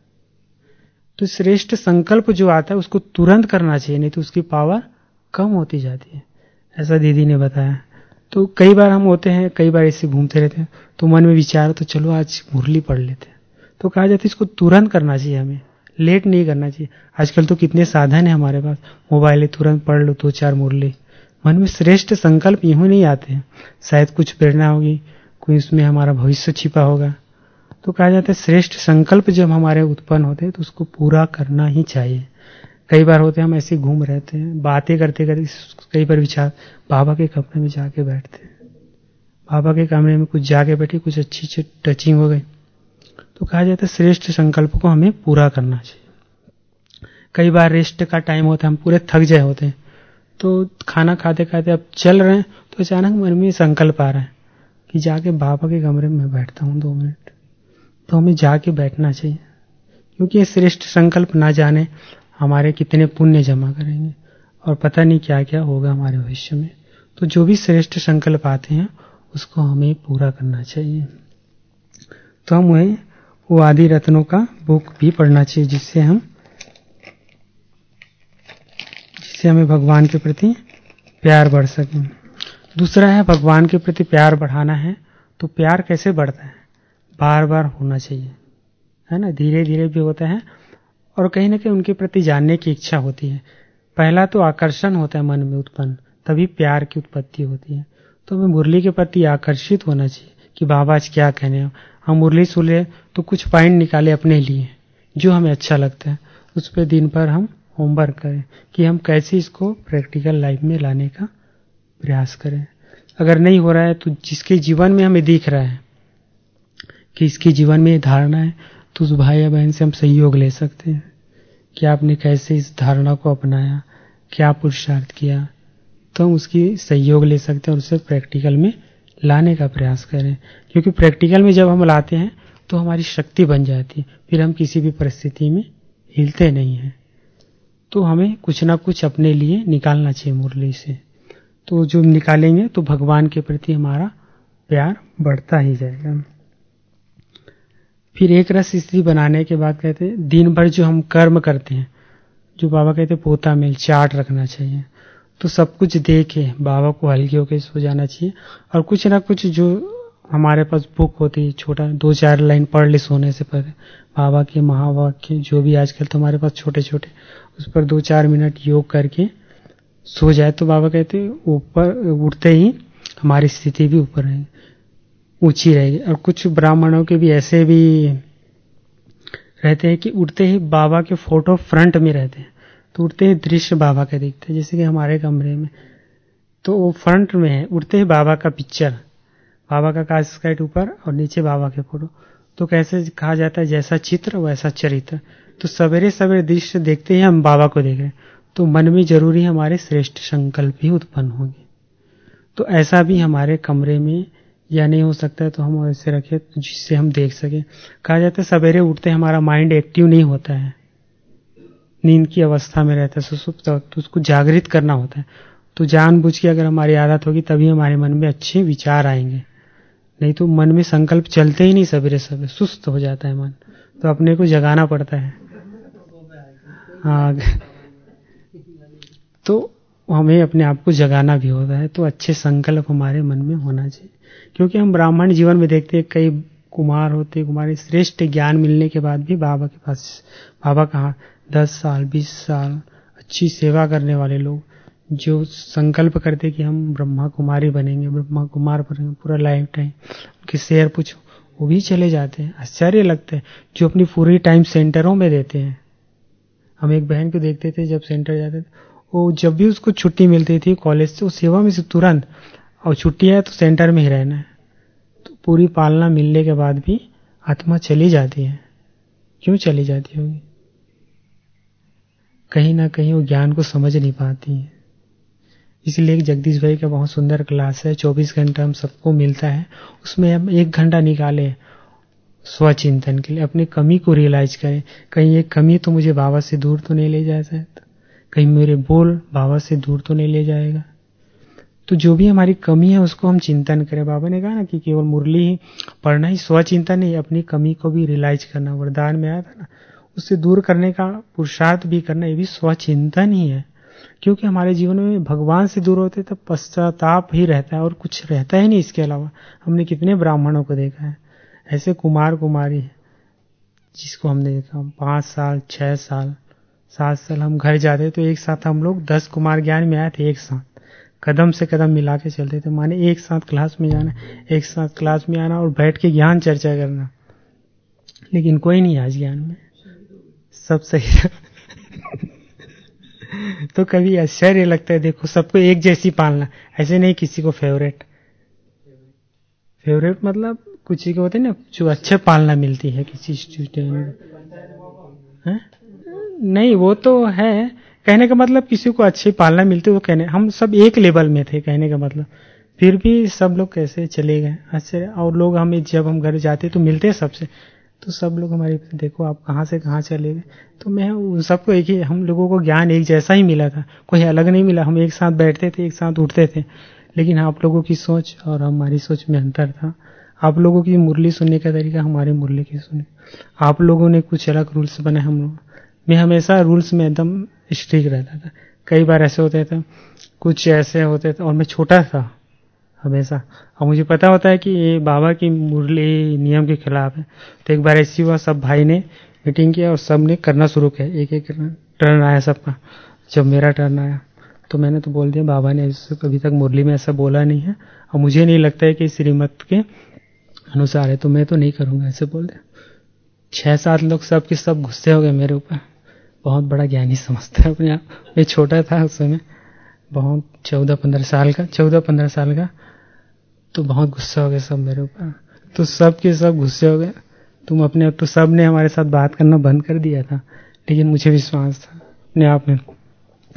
तो श्रेष्ठ संकल्प जो आता है उसको तुरंत करना चाहिए, नहीं तो उसकी पावर कम होती जाती है, ऐसा दीदी ने बताया। तो कई बार हम होते हैं, कई बार ऐसे घूमते रहते हैं, तो मन में विचार तो चलो आज मुरली पढ़ लेते हैं। तो कहा जाता है इसको तुरंत करना चाहिए, हमें लेट नहीं करना चाहिए। आजकल तो कितने साधन है हमारे पास, मोबाइल है, तुरंत पढ़ लो दो चार मुरली। मन में श्रेष्ठ संकल्प यूं नहीं आते हैं, शायद कुछ प्रेरणा होगी, कोई उसमें हमारा भविष्य छिपा होगा। तो कहा जाता है श्रेष्ठ संकल्प जब हमारे उत्पन्न होते हैं तो उसको पूरा करना ही चाहिए। कई बार होते हैं हम ऐसे घूम रहते हैं, बातें करते करते कई बार विचार बाबा के कमरे में जाके बैठते हैं, बाबा के कमरे में कुछ जाके बैठे, कुछ अच्छी अच्छी टचिंग हो गई। तो कहा जाता है श्रेष्ठ संकल्प को हमें पूरा करना चाहिए। कई बार रेस्ट का टाइम होता है, हम पूरे थक जाए होते हैं, तो खाना खाते खाते अब चल रहे हैं, तो अचानक मन में संकल्प आ रहा है कि जाके बाबा के कमरे में बैठता हूँ दो मिनट। तो हमें जाके बैठना चाहिए, क्योंकि ये श्रेष्ठ संकल्प ना जाने हमारे कितने पुण्य जमा करेंगे और पता नहीं क्या क्या होगा हमारे भविष्य में। तो जो भी श्रेष्ठ संकल्प आते हैं उसको हमें पूरा करना चाहिए। तो हमें वो आदि रत्नों का बुक भी पढ़ना चाहिए, जिससे हम जिससे हमें भगवान के प्रति प्यार बढ़ सके। दूसरा है भगवान के प्रति प्यार बढ़ाना है, तो प्यार कैसे बढ़ता है, बार बार होना चाहिए, है ना। धीरे धीरे भी होता है, और कहीं ना कहीं उनके प्रति जानने की इच्छा होती है। पहला तो आकर्षण होता है मन में उत्पन्न, तभी प्यार की उत्पत्ति होती है। तो हमें मुरली के प्रति आकर्षित होना चाहिए कि बाबा आज क्या कहने हो। हम मुरली सुन ले तो कुछ पॉइंट निकाले अपने लिए जो हमें अच्छा लगता है, उस पर दिन भर हम होमवर्क करें कि हम कैसे इसको प्रैक्टिकल लाइफ में लाने का प्रयास करें। अगर नहीं हो रहा है तो जिसके जीवन में हमें दिख रहा है कि इसके जीवन में धारणा है, तो उस भाई या बहन से हम सहयोग ले सकते हैं कि आपने कैसे इस धारणा को अपनाया, क्या पुरुषार्थ किया, तो हम उसकी सहयोग ले सकते हैं और उसे प्रैक्टिकल में लाने का प्रयास करें, क्योंकि प्रैक्टिकल में जब हम लाते हैं तो हमारी शक्ति बन जाती है, फिर हम किसी भी परिस्थिति में हिलते नहीं हैं। तो हमें कुछ ना कुछ अपने लिए निकालना चाहिए मुरली से, तो जो निकालेंगे तो भगवान के प्रति हमारा प्यार बढ़ता ही जाएगा। फिर एक रस स्थिति बनाने के बाद कहते हैं दिन भर जो हम कर्म करते हैं, जो बाबा कहते हैं पोता मेल चार्ट रखना चाहिए, तो सब कुछ देखे बाबा को हल्के होकर सो जाना चाहिए। और कुछ ना कुछ जो हमारे पास बुक होती है, छोटा दो चार लाइन पढ़ ले सोने से पहले, बाबा के महावाक्य जो भी आजकल तो हमारे पास छोटे छोटे, उस पर दो चार मिनट योग करके सो जाए तो बाबा कहते हैं ऊपर उठते ही हमारी स्थिति भी ऊपर रहेगी, ऊंची रहेगी। और कुछ ब्राह्मणों के भी ऐसे भी रहते हैं कि उठते ही बाबा के फोटो फ्रंट में रहते हैं, तो उठते ही दृश्य बाबा का दिखते हैं, जैसे कि हमारे कमरे में तो वो फ्रंट में है, उठते ही बाबा का पिक्चर, बाबा का कास्केट ऊपर और नीचे बाबा के फोटो। तो कैसे कहा जाता है जैसा चित्र वैसा चरित्र। तो सवेरे सवेरे दृश्य देखते ही हम बाबा को देख रहे हैं, तो मन में जरूरी हमारे श्रेष्ठ संकल्प ही उत्पन्न होंगे। तो ऐसा भी हमारे कमरे में या नहीं हो सकता है तो हम ऐसे रखें जिससे हम देख सकें। कहा जाता है सवेरे उठते हमारा माइंड एक्टिव नहीं होता है, नींद की अवस्था में रहता है सुसुप्त, तो उसको जागृत करना होता है। तो जानबूझ के अगर हमारी आदत होगी तभी हमारे मन में अच्छे विचार आएंगे, नहीं तो मन में संकल्प चलते ही नहीं, सवेरे सवेरे सुस्त हो जाता है मन, तो अपने को जगाना पड़ता है। हाँ, तो हमें अपने आप को जगाना भी होता है, तो अच्छे संकल्प हमारे मन में होना चाहिए। क्योंकि हम ब्राह्मण जीवन में देखते हैं कई कुमार होते, कुमारी श्रेष्ठ ज्ञान मिलने के बाद भी बाबा के पास, बाबा कहाँ दस साल बीस साल अच्छी सेवा करने वाले लोग जो संकल्प करते कि हम ब्रह्मा कुमारी बनेंगे, ब्रह्मा कुमार बनेंगे पूरा लाइफ टाइम, उनके शेयर पूछो वो भी चले जाते हैं। आश्चर्य लगता है जो अपनी पूरी टाइम सेंटरों में देते हैं। हम एक बहन को देखते थे जब सेंटर जाते थे, वो जब भी उसको छुट्टी मिलती थी कॉलेज से, वो सेवा में से तुरंत, और छुट्टी है तो सेंटर में ही रहना है। तो पूरी पालना मिलने के बाद भी आत्मा चली जाती है। क्यों चली जाती होगी? कहीं ना कहीं वो ज्ञान को समझ नहीं पाती है। इसलिए एक जगदीश भाई का बहुत सुंदर क्लास है, चौबीस घंटा हम सबको मिलता है, उसमें हम एक घंटा निकालें स्वचिंतन के लिए, अपनी कमी को रियलाइज करें। कहीं ये कमी तो मुझे बाबा से दूर तो नहीं ले जाए, कहीं मेरे बोल बाबा से दूर तो नहीं ले जाएगा। तो जो भी हमारी कमी है उसको हम चिंतन करें। बाबा ने कहा ना कि केवल मुरली ही पढ़ना ही स्वचिंतन नहीं, अपनी कमी को भी रियलाइज करना, वरदान में आया था ना, उससे दूर करने का पुरुषार्थ भी करना, ये भी स्वचिंतन ही है। क्योंकि हमारे जीवन में भगवान से दूर होते तो पश्चाताप ही रहता है और कुछ रहता ही नहीं इसके अलावा। हमने कितने ब्राह्मणों को देखा है ऐसे कुमार कुमारी जिसको हमने देखा पांच साल छह साल सात साल हम घर जाते तो एक साथ हम लोग दस कुमार ज्ञान में आए थे, एक साथ कदम से कदम मिला के चलते थे। माने एक साथ क्लास में जाना, एक साथ क्लास में आना और बैठ के ज्ञान चर्चा करना। लेकिन कोई नहीं आज ज्ञान में, सब सही तो कभी आश्चर्य लगता है, देखो सबको एक जैसी पालना, ऐसे नहीं किसी को फेवरेट फेवरेट मतलब कुछ को होते हैं ना जो अच्छे पालना मिलती है किसी स्टूडेंट है? नहीं वो तो है, कहने का मतलब किसी को अच्छी पालना मिलती है वो कहने, हम सब एक लेवल में थे कहने का मतलब, फिर भी सब लोग कैसे चले गए अच्छे। और लोग हमें जब हम घर जाते तो मिलते सबसे, तो सब लोग हमारे देखो आप कहाँ से कहाँ चले गए। तो मैं उन सबको एक ही, हम लोगों को ज्ञान एक जैसा ही मिला था, कोई अलग नहीं मिला। हम एक साथ बैठते थे, एक साथ उठते थे, लेकिन आप लोगों की सोच और हमारी सोच में अंतर था। आप लोगों की मुरली सुनने का तरीका हमारे मुरली की सुने, आप लोगों ने कुछ अलग रूल्स बनाए, हम लोग मैं हमेशा रूल्स में एकदम स्ट्रिक्ट रहता था। कई बार ऐसे होते थे, कुछ ऐसे होते थे और मैं छोटा था हमेशा, और मुझे पता होता है कि ये बाबा की मुरली नियम के खिलाफ है। तो एक बार ऐसी हुआ, सब भाई ने मीटिंग किया और सब ने करना शुरू किया, एक एक टर्न आया सबका। जब मेरा टर्न आया तो मैंने तो बोल दिया बाबा ने अभी तक मुरली में ऐसा बोला नहीं है और मुझे नहीं लगता है कि श्रीमत के अनुसार है, तो मैं तो नहीं करूंगा, ऐसे बोल दिया। छह सात लोग सब के सब गुस्से हो गए मेरे ऊपर, बहुत बड़ा ज्ञानी समझता है अपने आप। मैं छोटा था उस समय, बहुत चौदह पंद्रह साल का चौदह पंद्रह साल का तो बहुत गुस्सा हो गया सब मेरे ऊपर। तो सब के सब गुस्से हो गए, तुम अपने, तो सब ने हमारे साथ बात करना बंद कर दिया था। लेकिन मुझे विश्वास था अपने आप में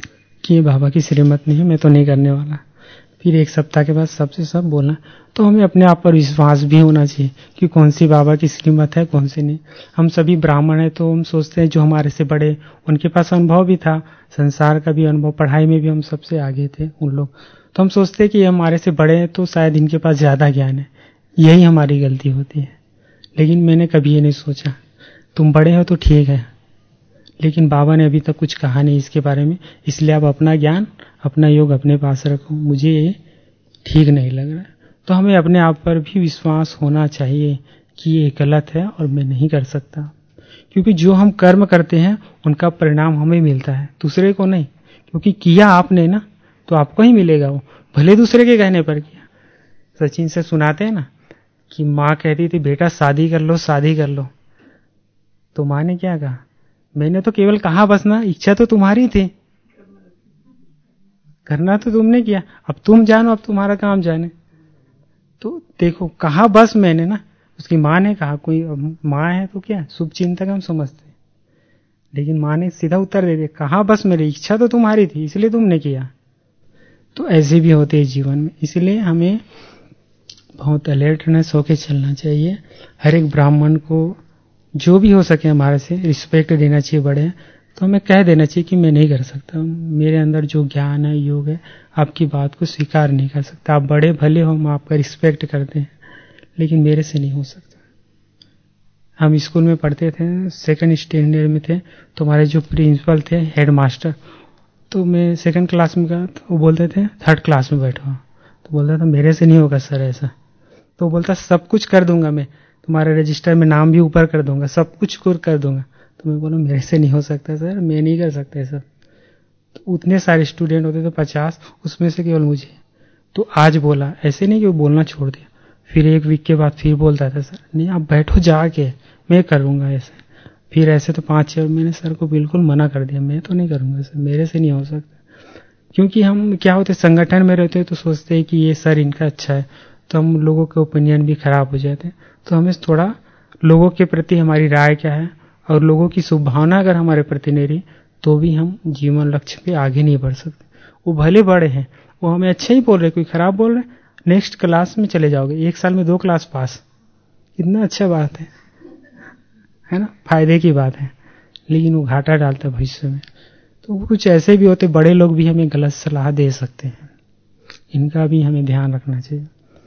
कि ये बाबा की श्रीमत नहीं है, मैं तो नहीं करने वाला। फिर एक सप्ताह के बाद सबसे सब बोलना। तो हमें अपने आप पर विश्वास भी होना चाहिए कि कौन सी बाबा की श्रीमत है, कौन सी नहीं। हम सभी ब्राह्मण हैं तो हम सोचते हैं जो हमारे से बड़े, उनके पास अनुभव भी था, संसार का भी अनुभव, पढ़ाई में भी हम सबसे आगे थे उन लोग, तो हम सोचते हैं कि हमारे से बड़े हैं तो शायद इनके पास ज्यादा ज्ञान है। यही हमारी गलती होती है। लेकिन मैंने कभी ये नहीं सोचा तुम बड़े हो तो ठीक है, लेकिन बाबा ने अभी तक कुछ कहा नहीं इसके बारे में, इसलिए आप अपना ज्ञान, अपना योग अपने पास रखो। मुझे ये ठीक नहीं लग रहा। तो हमें अपने आप पर भी विश्वास होना चाहिए कि ये गलत है और मैं नहीं कर सकता, क्योंकि जो हम कर्म करते हैं उनका परिणाम हमें मिलता है, दूसरे को नहीं। क्योंकि किया आपने ना तो आपको ही मिलेगा, वो भले दूसरे के कहने पर किया। सचिन से सुनाते हैं ना कि माँ कहती थी बेटा शादी कर लो, शादी कर लो, तो माँ ने क्या कहा, मैंने तो केवल कहा बस ना, इच्छा तो तुम्हारी थी, करना तो तुमने किया, अब तुम जानो, अब तुम्हारा काम जाने। तो देखो कहा बस मैंने ना, उसकी माँ ने कहा, कोई माँ है तो क्या शुभ चिंतक हम समझते, लेकिन माँ ने सीधा उत्तर दे दिया, कहा बस मेरी इच्छा तो तुम्हारी थी इसलिए तुमने किया। तो ऐसे भी होते हैं जीवन में, इसलिए हमें बहुत अलर्टनेस होके चलना चाहिए। हर एक ब्राह्मण को जो भी हो सके हमारे से रिस्पेक्ट देना चाहिए। बड़े तो हमें कह देना चाहिए कि मैं नहीं कर सकता, मेरे अंदर जो ज्ञान है, योग है, आपकी बात को स्वीकार नहीं कर सकता। आप बड़े भले हो, हम आपका रिस्पेक्ट करते हैं, लेकिन मेरे से नहीं हो सकता। हम स्कूल में पढ़ते थे, सेकंड स्टैंडर्ड में थे, तो हमारे जो प्रिंसिपल थे, हेड मास्टर, तो मैं सेकंड क्लास में गया तो वो बोलते थे थर्ड क्लास में बैठो, तो बोलता था मेरे से नहीं होगा सर ऐसा। तो बोलता सब कुछ कर दूंगा मैं, तुम्हारे रजिस्टर में नाम भी ऊपर कर दूंगा, सब कुछ कर दूंगा। तो मैं बोला मेरे से नहीं हो सकता सर, मैं नहीं कर सकता सर। तो उतने सारे स्टूडेंट होते थे पचास, उसमें से केवल मुझे। तो आज बोला, ऐसे नहीं कि वो बोलना छोड़ दिया, फिर एक वीक के बाद फिर बोलता था सर नहीं आप बैठो जाके, मैं करूंगा ऐसे। फिर ऐसे तो पांच छह मैंने सर को बिल्कुल मना कर दिया, मैं तो नहीं करूंगा सर, मेरे से नहीं हो सकता। क्योंकि हम क्या होते संगठन में रहते हैं तो सोचते हैं कि ये सर इनका अच्छा है, तो हम लोगों के ओपिनियन भी खराब हो जाते हैं। तो हमें थोड़ा लोगों के प्रति हमारी राय क्या है और लोगों की शुभभावना अगर हमारे प्रति नहीं रही तो भी हम जीवन लक्ष्य पे आगे नहीं बढ़ सकते। वो भले बड़े हैं, वो हमें अच्छे ही बोल रहे, कोई खराब बोल रहे, नेक्स्ट क्लास में चले जाओगे, एक साल में दो क्लास पास, कितना अच्छा बात है है ना, फायदे की बात है। लेकिन वो घाटा डालता है भविष्य में। तो कुछ ऐसे भी होते, बड़े लोग भी हमें गलत सलाह दे सकते हैं, इनका भी हमें ध्यान रखना चाहिए।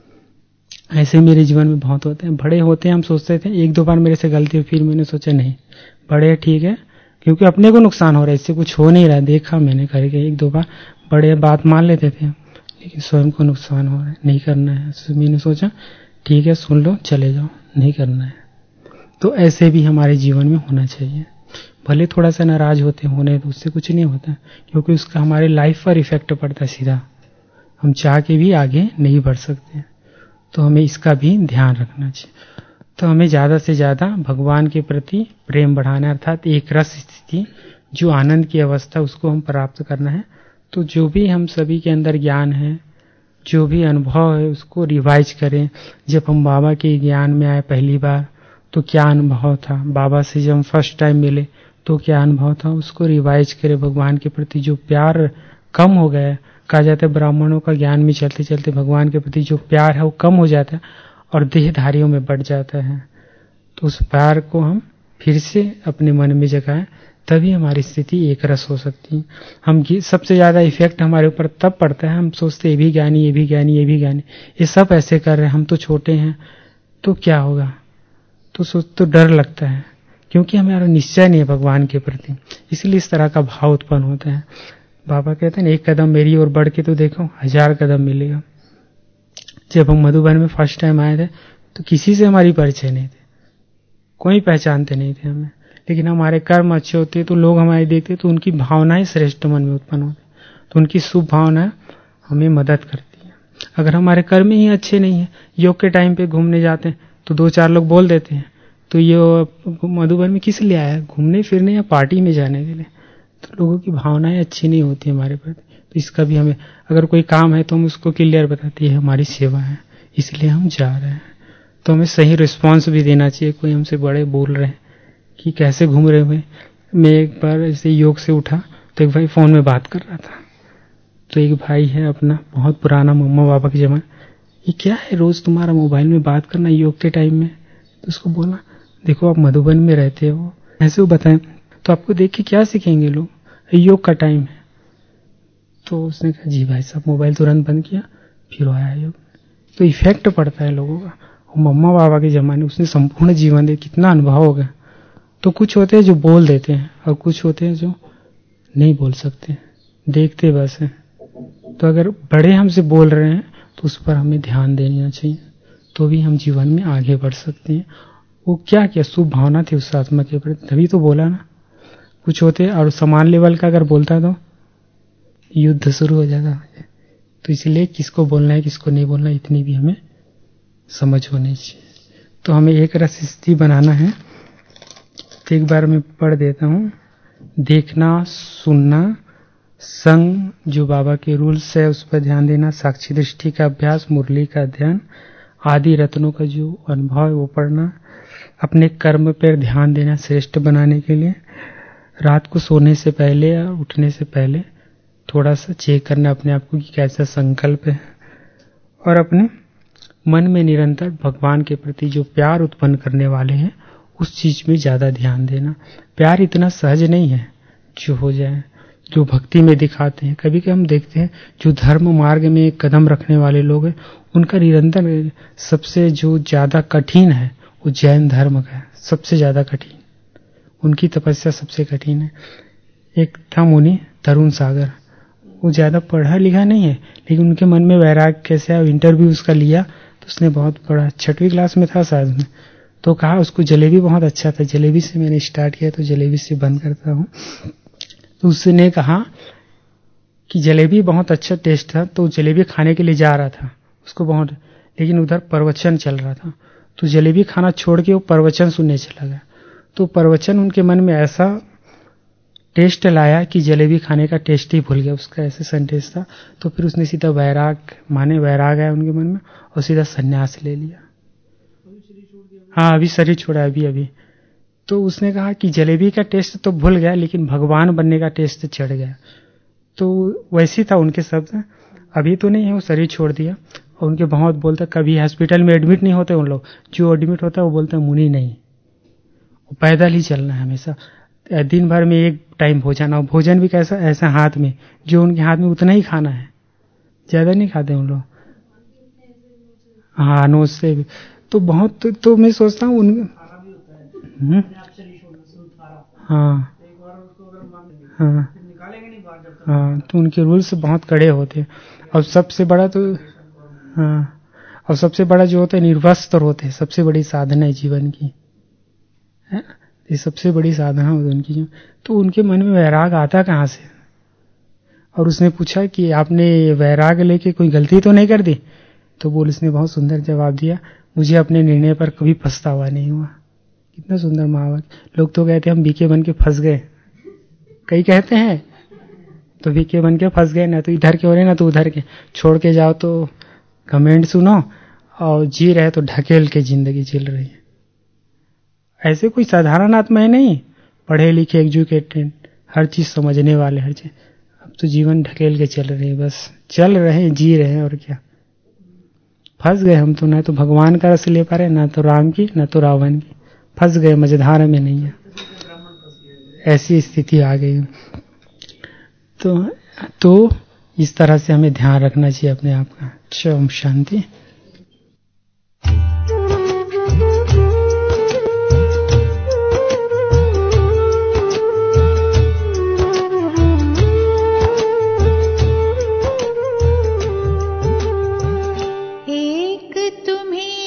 ऐसे मेरे जीवन में बहुत होते हैं, बड़े होते हैं, हम सोचते थे एक दो बार मेरे से गलती हुई, फिर मैंने सोचा नहीं बड़े ठीक है, क्योंकि अपने को नुकसान हो रहा है, इससे कुछ हो नहीं रहा, देखा मैंने करके एक दो बार, बड़े बात मान लेते थे लेकिन स्वयं को नुकसान हो रहा है, नहीं करना है। तो मैंने सोचा ठीक है सुन लो चले जाओ, नहीं करना है। तो ऐसे भी हमारे जीवन में होना चाहिए। भले थोड़ा सा नाराज होते होने तो उससे कुछ नहीं होता, क्योंकि उसका हमारे लाइफ पर इफेक्ट पड़ता है सीधा, हम चाह के भी आगे नहीं बढ़ सकते। तो हमें इसका भी ध्यान रखना चाहिए। तो हमें ज्यादा से ज्यादा भगवान के प्रति प्रेम बढ़ाना, अर्थात एक रस स्थिति, जो आनंद की अवस्था, उसको हम प्राप्त करना है। तो जो भी हम सभी के अंदर ज्ञान है, जो भी अनुभव है, उसको रिवाइज करें। जब हम बाबा के ज्ञान में आए पहली बार तो क्या अनुभव था, बाबा से जब हम फर्स्ट टाइम मिले तो क्या अनुभव था, उसको रिवाइज करें। भगवान के प्रति जो प्यार कम हो गया है, कहा जाता है ब्राह्मणों का ज्ञान में चलते चलते भगवान के प्रति जो प्यार है वो कम हो जाता है और देहधारियों में बढ़ जाता है। तो उस प्यार को हम फिर से अपने मन में जगाएं, तभी हमारी स्थिति एक रस हो सकती है। हम सबसे ज्यादा इफेक्ट हमारे ऊपर तब पड़ता है, हम सोचते ये भी ज्ञानी, ये भी ज्ञानी, ये भी ज्ञानी, ये सब ऐसे कर रहे हैं, हम तो छोटे हैं तो क्या होगा, तो सोच तो डर लगता है, क्योंकि हमारा निश्चय नहीं है भगवान के प्रति, इसलिए इस तरह का भाव उत्पन्न होता है। बाबा कहते हैं एक कदम मेरी ओर बढ़ के तो देखो, हजार कदम मिलेगा। जब हम मधुबन में फर्स्ट टाइम आए थे तो किसी से हमारी परिचय नहीं थे, कोई पहचानते नहीं थे हमें, लेकिन हमारे कर्म अच्छे होते तो लोग हमारे देखते तो उनकी भावनाएं श्रेष्ठ मन में उत्पन्न होती, तो उनकी शुभ भावना हमें मदद करती है। अगर हमारे कर्म ही अच्छे नहीं है, योग के टाइम पे घूमने जाते हैं तो दो चार लोग बोल देते हैं तो ये मधुबन में किस लिए आया, घूमने फिरने या पार्टी में जाने के लिए, तो लोगों की भावनाएं अच्छी नहीं होती हमारे प्रति। तो इसका भी हमें, अगर कोई काम है तो हम उसको क्लियर बताते हैं हमारी सेवा है इसलिए हम जा रहे हैं। तो हमें सही रिस्पांस भी देना चाहिए। कोई हमसे बड़े बोल रहे हैं कि कैसे घूम रहे हुए, मैं एक बार ऐसे योग से उठा तो एक भाई फोन में बात कर रहा था, तो एक भाई है अपना बहुत पुराना, मम्मा पापा के जमाने, ये क्या है रोज तुम्हारा मोबाइल में बात करना योग के टाइम में। तो उसको बोला देखो आप मधुबन में रहते हो, ऐसे वो बताएं तो आपको देख के क्या सीखेंगे लोग, योग का टाइम है। तो उसने कहा जी भाई साहब, मोबाइल तुरंत बंद किया, फिर आया योग। तो इफेक्ट पड़ता है लोगों का। मम्मा बाबा के जमाने उसने संपूर्ण जीवन दे, कितना अनुभव हो गया। तो कुछ होते हैं जो बोल देते हैं और कुछ होते हैं जो नहीं बोल सकते, देखते बस है। तो अगर बड़े हमसे बोल रहे हैं तो उस पर हमें ध्यान देना चाहिए, तो भी हम जीवन में आगे बढ़ सकते हैं। वो क्या किया, शुभ भावना थी उस आत्मा के प्रति, तभी तो बोला ना। कुछ होते और समान लेवल का अगर बोलता तो युद्ध शुरू हो जाता। तो इसलिए किसको बोलना है किसको नहीं बोलना, इतनी भी हमें समझ होनी चाहिए। तो हमें एक रस स्थिति बनाना है। तो एक बार मैं पढ़ देता हूँ। देखना, सुनना, संग, जो बाबा के रूल्स है उस पर ध्यान देना, साक्षी दृष्टि का अभ्यास, मुरली का अध्ययन, आदि रत्नों का जो अनुभव है वो पढ़ना, अपने कर्म पर ध्यान देना श्रेष्ठ बनाने के लिए, रात को सोने से पहले या उठने से पहले थोड़ा सा चेक करना अपने आप को कि कैसा संकल्प है, और अपने मन में निरंतर भगवान के प्रति जो प्यार उत्पन्न करने वाले हैं उस चीज में ज्यादा ध्यान देना। प्यार इतना सहज नहीं है जो हो जाए, जो भक्ति में दिखाते हैं। कभी कभी हम देखते हैं जो धर्म मार्ग में एक कदम रखने वाले लोग हैं, उनका निरंतर सबसे जो ज्यादा कठिन है वो जैन धर्म का है, सबसे ज्यादा कठिन, उनकी तपस्या सबसे कठिन है। एक था मुनि तरुण सागर, वो ज्यादा पढ़ा लिखा नहीं है लेकिन उनके मन में वैराग कैसे आया। इंटरव्यू उसका लिया तो उसने बहुत पढ़ा, छठवीं क्लास में था शायद में, तो कहा उसको जलेबी बहुत अच्छा था, जलेबी से मैंने स्टार्ट किया तो जलेबी से बंद करता हूँ। तो उसने कहा कि जलेबी बहुत अच्छा टेस्ट था, तो जलेबी खाने के लिए जा रहा था उसको बहुत, लेकिन उधर प्रवचन चल रहा था तो जलेबी खाना छोड़ के वो प्रवचन सुनने चला गया। तो प्रवचन उनके मन में ऐसा टेस्ट लाया कि जलेबी खाने का टेस्ट ही भूल गया, उसका ऐसे सेंटेंस था। तो फिर उसने सीधा वैराग, माने वैराग आया उनके मन में, और सीधा सन्यास ले लिया। हाँ अभी शरीर छोड़ा अभी अभी। तो उसने कहा कि जलेबी का टेस्ट तो भूल गया लेकिन भगवान बनने का टेस्ट चढ़ गया। तो वैसी था उनके शब्द। अभी तो नहीं है, वो शरीर छोड़ दिया। और उनके बहुत बोलते, कभी हॉस्पिटल में एडमिट नहीं होते उन लोग, जो एडमिट होता है वो बोलते हैं मुनि नहीं, पैदल ही चलना है हमेशा, दिन भर में एक टाइम भोजन, और भोजन भी कैसा, ऐसा हाथ में, जो उनके हाथ में उतना ही खाना है, ज्यादा नहीं खाते उन लोग। हाँ नोज से भी तो बहुत, तो, तो मैं सोचता हूँ उन हाँ हाँ हाँ, तो उनके रूल्स बहुत कड़े होते हैं। और सबसे बड़ा तो हाँ, और सबसे बड़ा जो होता है निर्वस्त्र होते हैं, सबसे बड़ी साधना है जीवन की, है ये सबसे बड़ी साधना होती है उनकी। तो उनके मन में वैराग आता कहाँ से। और उसने पूछा कि आपने वैराग लेके कोई गलती तो नहीं कर दी। तो बोल उसने बहुत सुंदर जवाब दिया, मुझे अपने निर्णय पर कभी पछतावा नहीं हुआ। कितना सुंदर महावाक्य। लोग तो कहते हैं हम बीके बन के फंस गए, कई कहते हैं तो बीके बन के फंस गए, ना तो इधर के हो रहे ना तो उधर के, छोड़ के जाओ तो कमेंट सुनो, और जी रहे तो ढकेल के जिंदगी चल रही है। ऐसे कोई साधारण आत्मा है नहीं, पढ़े लिखे एजुकेटेड, हर चीज समझने वाले, हर चीज। अब तो जीवन ढकेल के चल रही है, बस चल रहे हैं, जी रहे हैं, और क्या। फंस गए हम तो, ना तो भगवान का रस ले पा रहे, ना तो राम की ना तो रावण की, फंस गए, मझधार में नहीं है, ऐसी स्थिति आ गई। तो तो इस तरह से हमें ध्यान रखना चाहिए अपने आप का। अच्छा, ओम शांति।
एक तुम्हें